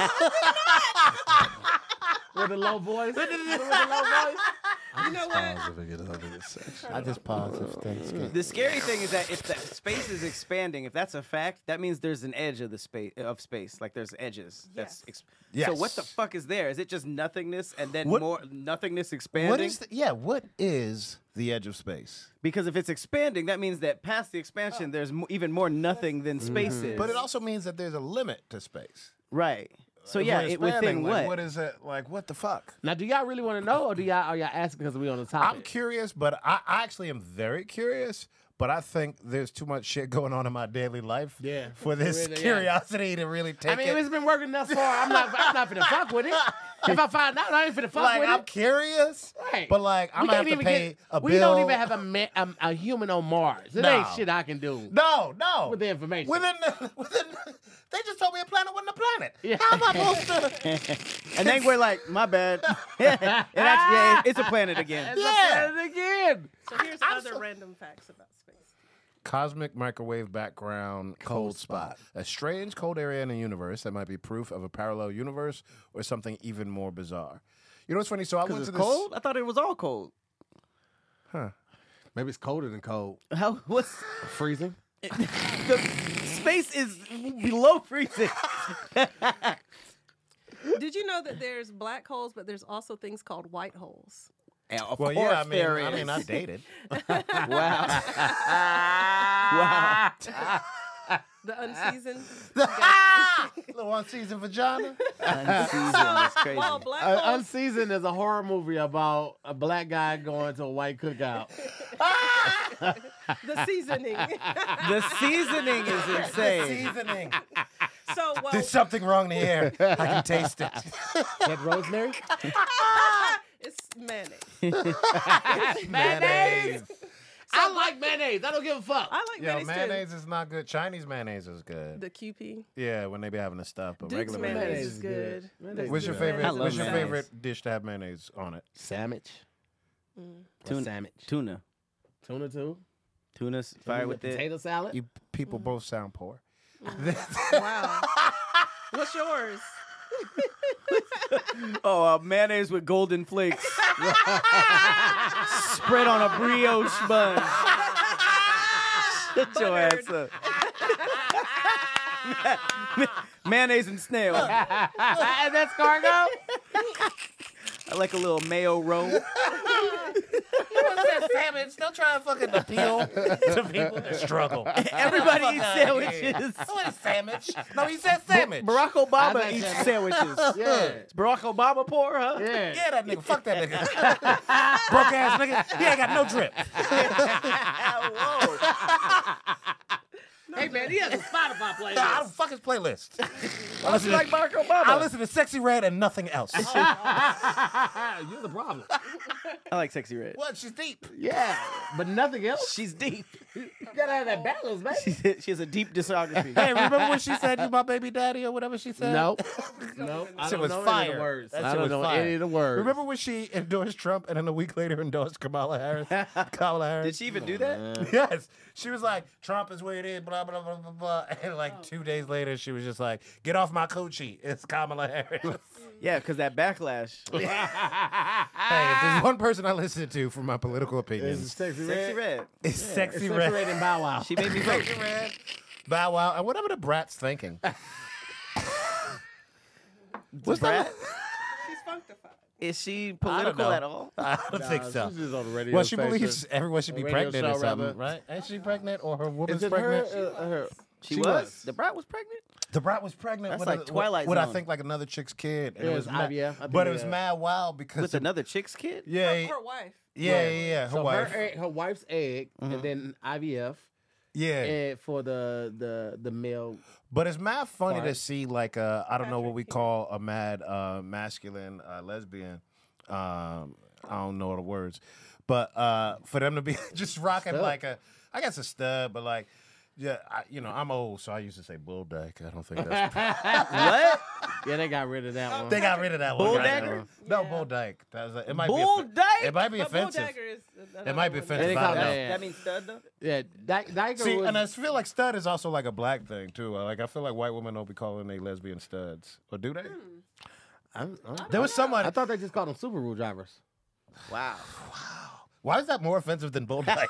With a low voice. With a low voice. You know what? I just pause if things get. The scary thing is that if the space is expanding, if that's a fact, that means there's an edge of the space. Like there's edges. Yes. So what the fuck is there? Is it just nothingness and then What- more nothingness expanding? What is what is the edge of space? Because if it's expanding, that means that past the expansion, there's even more nothing than space is. But it also means that there's a limit to space. right. So If yeah, we're it within expanding, what? like, what is it? Like, what the fuck? Now, do y'all really want to know, or are y'all asking because we on the topic? I'm curious, but I actually am very curious. But I think there's too much shit going on in my daily life Yeah. for this Really, yeah. curiosity to really take I mean, it. it's been working thus far. I'm not finna fuck with it. If I find out, I ain't finna fuck Like, with I'm it. curious, Right. but like, I'm We gonna have can't to even pay a bill. We don't even have a human on Mars. It No. ain't shit I can do. No. With the information. They just told me a planet wasn't a planet. Yeah. How am I supposed to? And then we're like, my bad. It's a planet again. Yeah. It again. So here's other random facts about space. Cosmic microwave background cold spot. A strange cold area in the universe that might be proof of a parallel universe or something even more bizarre. You know what's funny? So I went Because to it's this. cold? I thought it was all cold. Maybe it's colder than cold. How? What's Freezing. the space is below freezing. Did you know that there's black holes, but there's also things called white holes? Yeah, of Well, course yeah, there is. I mean, I dated. Wow. Wow. The unseasoned. Little one-season vagina. Unseasoned is crazy. Well, black holes. Unseasoned is a horror movie about a black guy going to a white cookout. The seasoning. The seasoning is insane. Seasoning. So, well, There's something wrong in the air. I can taste it. That rosemary? it's mayonnaise. Mayonnaise. I like mayonnaise. I don't give a fuck. I like Yo, mayonnaise, mayonnaise is not good. Chinese mayonnaise is good. too. The QP. Yeah, when they be having the stuff, but Duke's regular mayonnaise mayonnaise. is good. Mayonnaise What's is your good. favorite? I love What's your mayonnaise. favorite dish to have mayonnaise on it? Sandwich. Tuna. Sandwich. Tuna. Tuna too. Tuna's fire with it. Potato salad. You people both sound poor. Wow. What's yours? Oh, mayonnaise with golden flakes. Spread on a brioche bun. Shut your ass up. Mayonnaise and snail. And that's cargo. I like a little mayo roll. What's that sandwich? Still trying to fucking appeal to people that struggle. Everybody eats sandwiches. What is sandwich? No, he said sandwich. Barack I Obama like eats that. sandwiches. Yeah. Is Barack Obama poor, huh? Yeah. Yeah, that nigga. Fuck that nigga. Broke ass nigga. He ain't got no drip. Whoa. Hey man, he has a Spotify I playlist. don't fuck his playlist. Why don't you like Barack Obama? I listen to Sexy Red and nothing else. You're the problem. I like Sexy Red. What? She's deep. Yeah, but nothing else. She's deep. You gotta have that balance, man. She has a deep discography. Hey, remember when she said you my baby daddy or whatever she said? No, I Shit don't was know any of fire. the words. That I shit don't was know fire. any of the words. Remember when she endorsed Trump and then a week later endorsed Kamala Harris? Kamala Harris. Did she even do that? Yes. She was like, Trump is where it is, blah, blah, blah, blah, blah. And like 2 days later, she was just like, get off my coochie. It's Kamala Harris. Yeah, because that backlash. Hey, if there's one person I listen to for my political It's opinions, Sexy Sexy Red. Red. it's Sexy Sexy Red. Red and Bow Wow. She made me vote. Sexy Red, Bow Wow, and whatever the brat's thinking. What's Brat? that? She's functified. Is she know. political at all? I don't think so. She's just on the radio Well, she station. believes everyone should be A radio pregnant or show, something, rather. right? Ain't she pregnant or her woman's Is it her? pregnant? Her. She She was? was. The brat was pregnant? The brat was pregnant That's with like Twilight with I Zone. think like another chick's kid. And Yeah, it was it's mad, IVF. I think but it it was is. mad wild because With another chick's kid? yeah, Her wife. yeah, her So wife. her wife's egg, and then IVF, Yeah. for the male. But it's mad funny to Right. see like I don't know what Patrick, we yeah. call a mad masculine lesbian. I don't know the words, but for them to be just rocking Stud. like I guess a stud, but like yeah, I'm old, so I used to say bull dyke. I don't think that's What? Yeah, they got rid of that one. they got rid of that one. Bull right dagger? now. No, Yeah. bull dyke. It might Bull be dyke? It might be But bull offensive. dagger is It might be another one. offensive. They I call don't know. that- That means stud though. Yeah, Dyker See, was. and I feel like stud is also like a black thing too. Like I feel like white women don't be calling they lesbian studs, or do they? There was someone. I thought they just called them Subaru drivers. Wow. Why is that more offensive than bull dyke?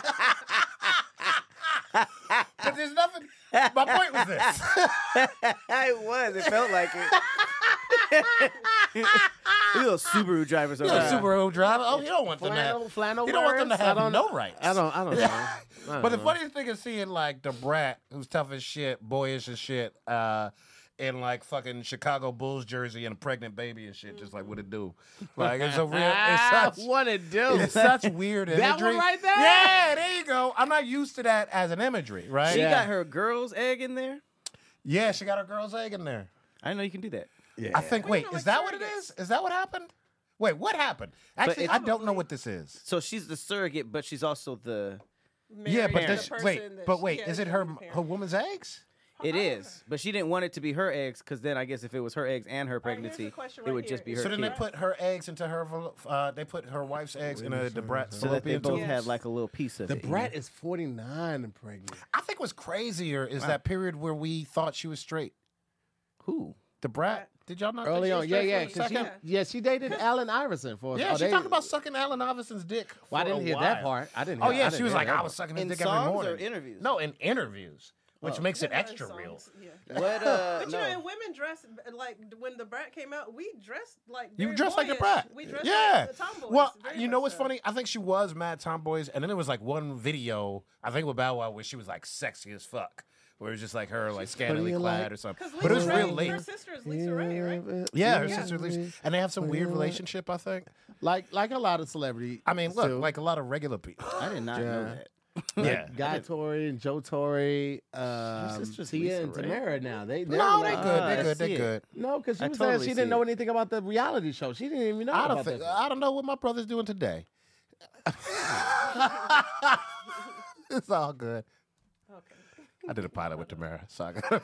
But there's nothing. My point was this. It was. It felt like it. You little Subaru drivers over You're a there. Subaru driver. Oh, you don't want them to have. Flannel You don't want them to wearers? have I don't- no rights. I don't know. I But the don't know. funniest thing is seeing like the brat who's tough as shit, boyish as shit, in like fucking Chicago Bulls jersey and a pregnant baby and shit, just like what it do. Like it's a real. It's such. what it do? It's such weird imagery. That one right there? Yeah, there you go. I'm not used to that as an imagery, right? She Yeah. got her girl's egg in there. Yeah, she got her girl's egg in there. I didn't know you can do that. Yeah. I think. Well, Wait, you know, is like that what it surrogates. is? Is that what happened? Wait, what happened? Actually, it's- I don't know what this is. So she's the surrogate, but she's also the. Yeah, Married but to this, the person wait, that but she- wait, yeah, is it the her parent. her woman's eggs? It is, but she didn't want it to be her eggs because then I guess if it was her eggs and her here's the pregnancy, question it right would here. just be Is her So then kid. they put her eggs into her. They put her wife's eggs in the brat so that they fallopian both tube. had like a little piece of The it. you brat know? is 49 and pregnant. I think what's crazier is that period where we thought she was straight. Who? The brat. Did y'all not? Early think on, she yeah, was yeah, straight for a 'cause second? she dated Allen Iverson for. Yeah, oh, she they- talked about sucking Allen Iverson's dick. Well, I for didn't a hear that while. part. I didn't. Oh hear, yeah, she was like, I was sucking his In dick every songs morning. or interviews? No, in interviews, which makes it Yeah, extra songs, real. Yeah. What? But you No. know, and women dress like when the brat came out. We dressed like You very dressed like the boyish. brat. We dressed Yeah. like the tomboys. Well, very you know much what's so. funny? I think she was mad tomboys, and then there was like one video, I think with Bow Wow, where she was like sexy as fuck, where it was just like her like scantily you clad like- or something. Because But it was Lisa real Ray, late. her sister is Lisa Ray, right? Yeah, her sister Lisa, and they have some weird relationship. I think. like a lot of celebrity. I mean, look, too. like a lot of regular people. I did not know that. Yeah. Guy Tori and Joe Tori, sister's Tia Lisa and Ray? Tamara now. They're No, they like- good. I They good. see They it. good. No, because she I was totally saying she see didn't know it. anything about the reality show. She didn't even know I don't about think. that. I don't know what my brother's doing today. It's all good. Okay. I did a pilot with Tamara, so I got.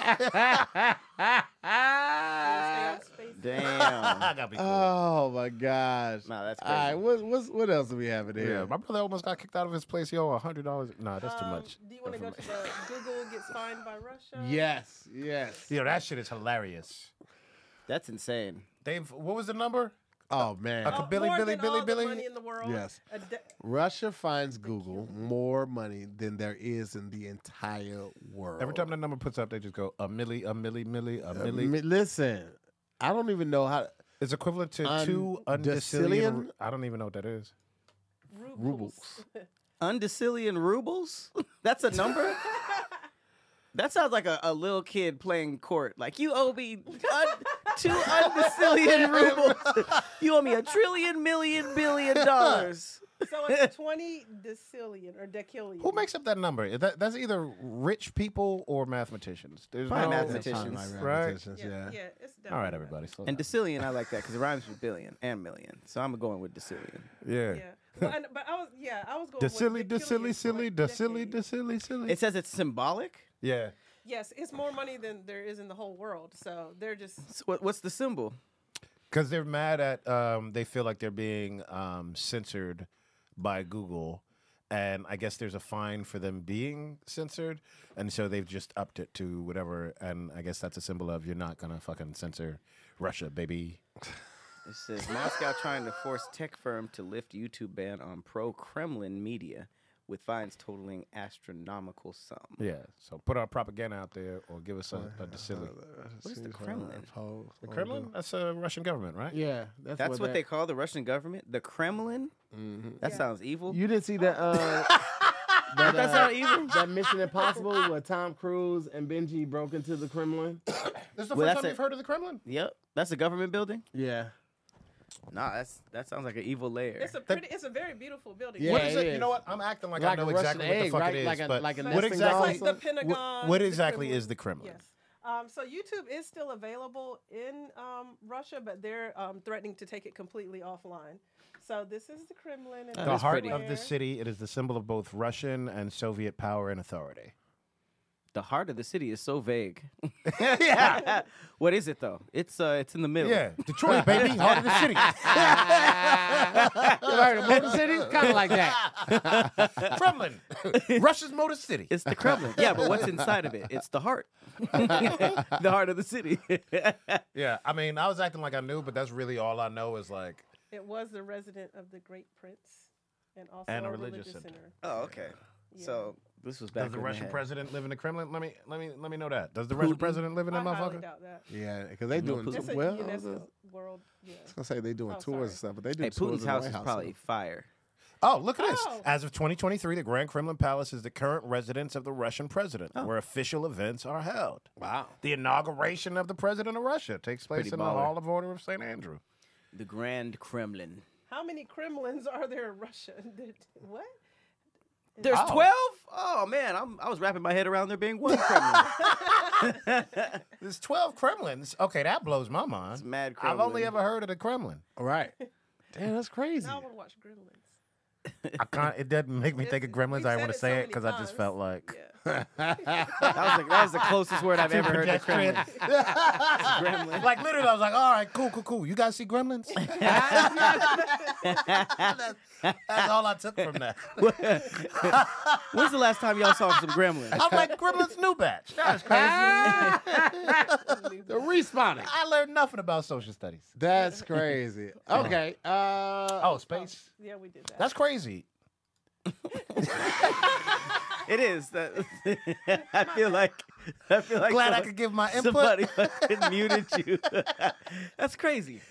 Stay out of space. Damn. I gotta be cool. Oh my gosh! Nah, that's All right, crazy. what else do we have in here? Yeah, my brother almost got kicked out of his place. He owed $100. Nah, that's too much. Do you want to go to the Google gets fined by Russia? Yes, yes. Yo, that shit is hilarious. That's insane. Dave, what was the number? Oh man. Okay. Billy, more Billy, than Billy, all Billy? The money in the world. Yes. A de- Russia finds Google more money than there is in the entire world. Every time that number puts up, they just go a milli, a milli, milli, a milli. Listen, I don't even know how. It's equivalent to two Undecillion? undecillion. I don't even know what that is. Rubles. Undecillion rubles? That's a number? That sounds like a little kid playing court. Like, you owe me 2 undecillion rubles. You owe me $1 trillion, million, billion dollars. So it's 20 decillion or decillion. Who makes up that number? That's either rich people or mathematicians. There's Probably no mathematicians. Right? Yeah, Yeah. yeah, it's definitely All right, everybody. Slow And down. decillion, I like that because it rhymes with billion and million. So I'm going with decillion. Yeah. Yeah. Well, but I was going The silly, with the silly, decillion, silly, like the silly, decade. the silly, silly. It says it's symbolic. Yeah. Yes, it's more money than there is in the whole world. So they're just So what's the symbol? Because they're mad at, they feel like they're being censored by Google. And I guess there's a fine for them being censored. And so they've just upped it to whatever. And I guess that's a symbol of you're not going to fucking censor Russia, baby. It says Moscow trying to force tech firm to lift YouTube ban on pro-Kremlin media with fines totaling astronomical sum. Yeah. So put our propaganda out there or give us a decillion. What is the Kremlin? The Kremlin? That's a Russian government, right? Yeah, That's what they call the Russian government? The Kremlin? That sounds evil. You didn't see that? That sound evil? That Mission Impossible where Tom Cruise and Benji broke into the Kremlin. This is the Well, first that's time you've heard of the Kremlin? Yep. That's a government building? Yeah. Nah, that sounds like an evil lair. It's a very beautiful building. Yeah, What is it it? You is. know what? I'm acting like Like I a know Russian exactly what the egg, fuck right? it is. Like a- but like a what nesting exactly? doll. It's like the Pentagon. What the exactly Kremlin. is the Kremlin? Yes. So YouTube is still available in Russia, but they're threatening to take it completely offline. So this is the Kremlin. And Oh, The that's heart pretty. of the city. It is the symbol of both Russian and Soviet power and authority. The heart of the city is so vague. Yeah. What is it though? It's in the middle. Yeah, Detroit, baby, heart of the city. You ever heard of Motor City? Kind of like that. Kremlin, Russia's Motor City. It's the Kremlin. Yeah, but what's inside of it? It's the heart. The heart of the city. Yeah, I mean, I was acting like I knew, but that's really all I know is like. it was the resident of the Great Prince and also And a a religious religious center. center. Oh, okay. Yeah. So this was back Does the when they Russian had- president live in the Kremlin? Let me know that. Does the Russian president live in that I highly motherfucker? doubt that. Yeah, because they doing It's a well. I was UNESCO World. Yeah. gonna say they doing Oh, tours sorry. and stuff, but they do Hey, tours Putin's in the house White is House, probably fire. Oh, look at this. Oh. As of 2023, the Grand Kremlin Palace is the current residence of the Russian president, where official events are held. Wow. The inauguration of the president of Russia takes place Pretty in the baller. Hall of Order of St. Andrew. The Grand Kremlin. How many Kremlins are there in Russia? What? There's Oh. 12? Oh man, I was wrapping my head around there being one Kremlin. There's 12 Kremlins. Okay, that blows my mind. It's mad I've only Kremlin. ever heard of the Kremlin. All right. Damn, that's crazy. Now I want to watch Gremlins. I can't. It doesn't make me think of Gremlins. We've I said want it to so say it many because I just times. felt like. Yeah. that was the closest word I've ever heard to Kremlin. Gremlin. Like literally, I was like, "All right, cool. You guys see Gremlins?" That's all I took from that. When's the last time y'all saw some Gremlins? I'm like, Gremlins new batch. That was crazy. The respawning. I learned nothing about social studies. That's crazy. Okay. Oh, space. Yeah, we did that. That's crazy. It is. I feel like Glad I could give my input. somebody fucking muted you. That's crazy.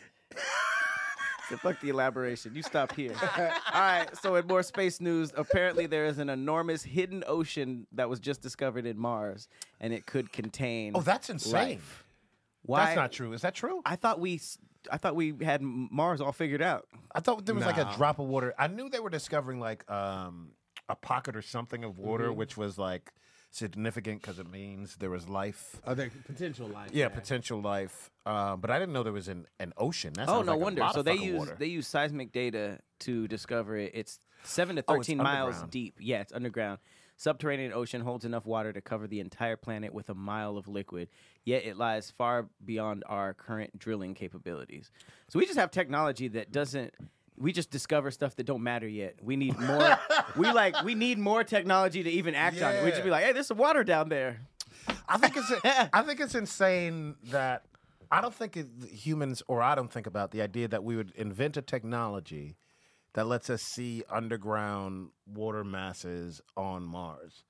So fuck the elaboration. You stop here. All right. So in more space news, apparently there is an enormous hidden ocean that was just discovered in Mars, and it could contain. Oh, that's insane. life. Why? That's not true. Is that true? I thought we had Mars all figured out. I thought there was like a Nah. drop of water. I knew they were discovering like a pocket or something of water, which was like significant because it means there was life. Oh, there potential life. Yeah, potential life. But I didn't know there was an ocean. That Oh, sounds no like a wonder. lot So of they fucking use water. they use seismic data to discover it. It's 7 to Oh, it's 13 miles underground. deep. Yeah, it's underground. Subterranean ocean holds enough water to cover the entire planet with a mile of liquid, yet it lies far beyond our current drilling capabilities. So we just have technology that doesn't. We just discover stuff that don't matter yet. We need more. we need more technology to even act on it. We just be like, hey, there's some water down there. I think it's insane that I don't think humans, or I don't think about the idea that we would invent a technology that lets us see underground water masses on Mars.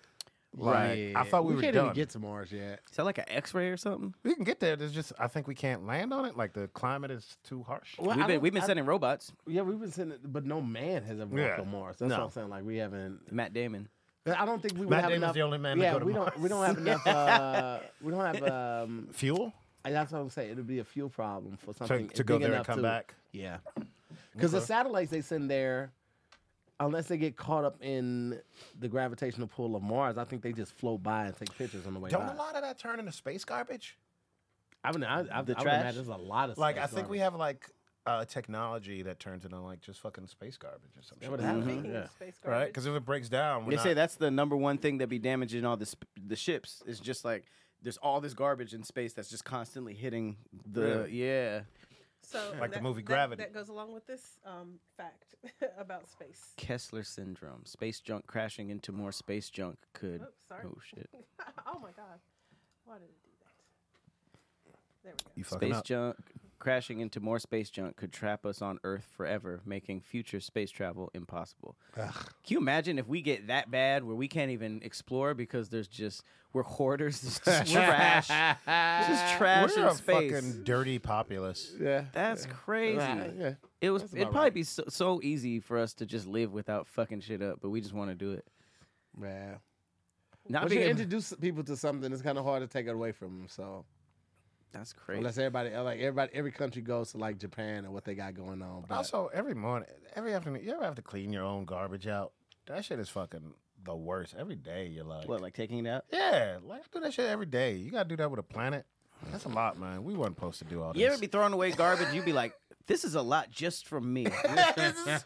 Like, I thought we were can't done. even get to Mars yet. Is that like an X-ray or something? We can get there. There's just I think we can't land on it. Like the climate is too harsh. Well, We've been sending robots. Yeah, we've been sending, but no man has ever walked Yeah. on Mars. That's No. what I'm saying. Like we haven't. Matt Damon. I don't think we would Matt have Damon's enough. the only man to yeah, go to we Mars. don't. We don't have enough. We don't have. Fuel That's what I'm saying. It'll be a fuel problem for something to go big there and enough come to- back. Yeah, because the satellites they send there, unless they get caught up in the gravitational pull of Mars, I think they just float by and take pictures on the way Don't by. a lot of that turn into space garbage? I would The imagine trash? there's a lot of Like space I think we garbage. have like technology that turns into like just fucking space garbage or something. That would happen. Speaking Yeah. of space Right? garbage, Because if it breaks down, They say that's the number one thing that be damaging all the ships. It's just like there's all this garbage in space that's just constantly hitting the Really? yeah. so Like the that- movie that- Gravity. That goes along with this fact about space. Kessler syndrome. Space junk crashing into more space junk could. Oops, sorry. Oh shit. Oh my God, why did it do that? There we go. you fucking Space up. junk crashing into more space junk could trap us on Earth forever, making future space travel impossible. Can you imagine if we get that bad where we can't even explore because we're hoarders, there's just trash, just trash We're in a space. fucking dirty populace. Yeah, That's crazy. yeah. It'd about probably right. be so easy for us to just live without fucking shit up, but we just want to do it. Yeah. Not Once you being introduce people to something, it's kind of hard to take it away from them. So That's crazy. Unless every country goes to like Japan or what they got going on. But Also, every morning, every afternoon, you ever have to clean your own garbage out? That shit is fucking the worst. Every day, you're like, What, like taking it out? yeah, like I do that shit every day. You gotta do that with a planet. That's a lot, man. We weren't supposed to do all this. You ever be throwing away garbage? You be like, this is a lot just from me. What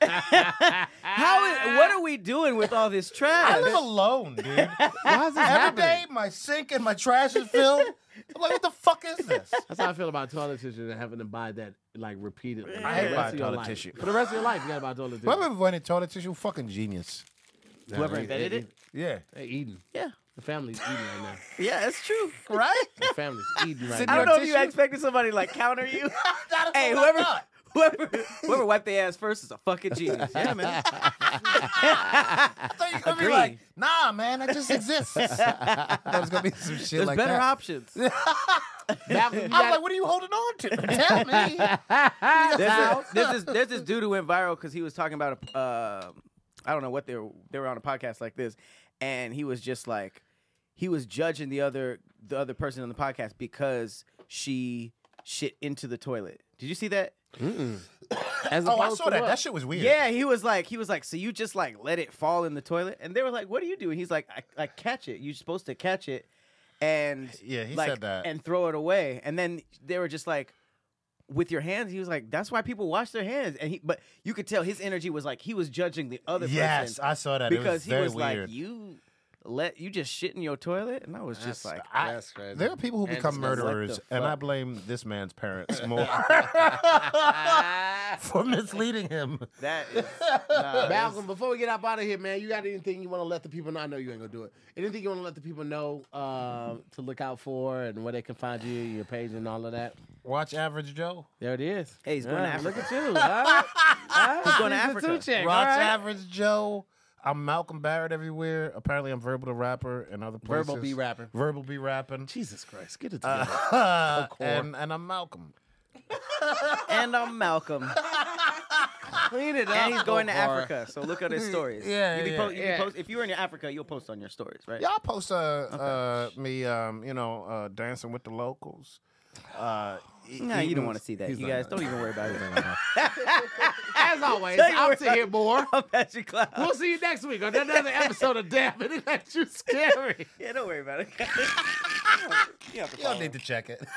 are we doing with all this trash? I live alone, dude. why is this Every happening? day, my sink and my trash is filled. I'm like, what the fuck is this? That's how I feel about toilet tissue and having to buy that like repeatedly. I for hate the rest buying of your toilet life. tissue. For the rest of your life, you gotta buy toilet tissue. Whoever invented toilet tissue, fucking genius. Whoever invented it? Yeah. They eating. Yeah. The family's eating right now. Yeah, that's true. Right? The family's eating right Sit I now. don't know if you tissue? expected somebody to like counter you. Hey, Why whoever not? whoever wiped their ass first is a fucking genius. Yeah, man. I thought you were gonna be Agreed. like, nah, man, that just exists. I thought it was gonna be some shit There's like better that. options. Malcolm, you I was got like, what are you holding on to? Tell me. There's this dude who went viral because he was talking about I don't know what they were on a podcast like this, and he was just like he was judging the other person on the podcast because she shit into the toilet. Did you see that? As Oh, I opposed saw to that. what? That shit was weird. Yeah, he was like, so you just like let it fall in the toilet, and they were like, what do you do? And he's like, I catch it. You're supposed to catch it, and Yeah, he like, said that. and throw it away. And then they were just like, with your hands. He was like, that's why people wash their hands. And but you could tell his energy was like he was judging the other Yes, person I saw that. because it was he very was weird. like, you just shit in your toilet, and I was just like, That's crazy. There are people who And become it's just like, murderers, what the and I fuck? blame this man's parents more for misleading him. that is nah, Malcolm, before we get up out of here, man, you got anything you want to let the people know? I know you ain't gonna do it. Anything you want to let the people know to look out for and where they can find you, your page, and all of that? Watch Average Joe. There it is. Hey, he's going to Africa. Look at you. All right. He's going to He's a Africa. two-check, all Watch right. Average Joe. I'm Malcolm Barrett everywhere. Apparently, I'm Verbal the Rapper and other places. Verbal be rapping. Verbal be rapping. Jesus Christ, get it together. and I'm Malcolm. And I'm Malcolm. Clean it up. And he's going to Okor. Africa, so look at his stories. Yeah, You be yeah, po- you be yeah. post- if you were in Africa, you'll post on your stories, right? Y'all post me, dancing with the locals. Nah, you don't want to see that. You guys don't even worry about it. As always, Tell you I'm where Tahir Moore. I'm Patrick Cloud. We'll see you next week on another episode of Damn It, It Ain't You Scary. Yeah, don't worry about it. You don't have to You don't follow. need to check it.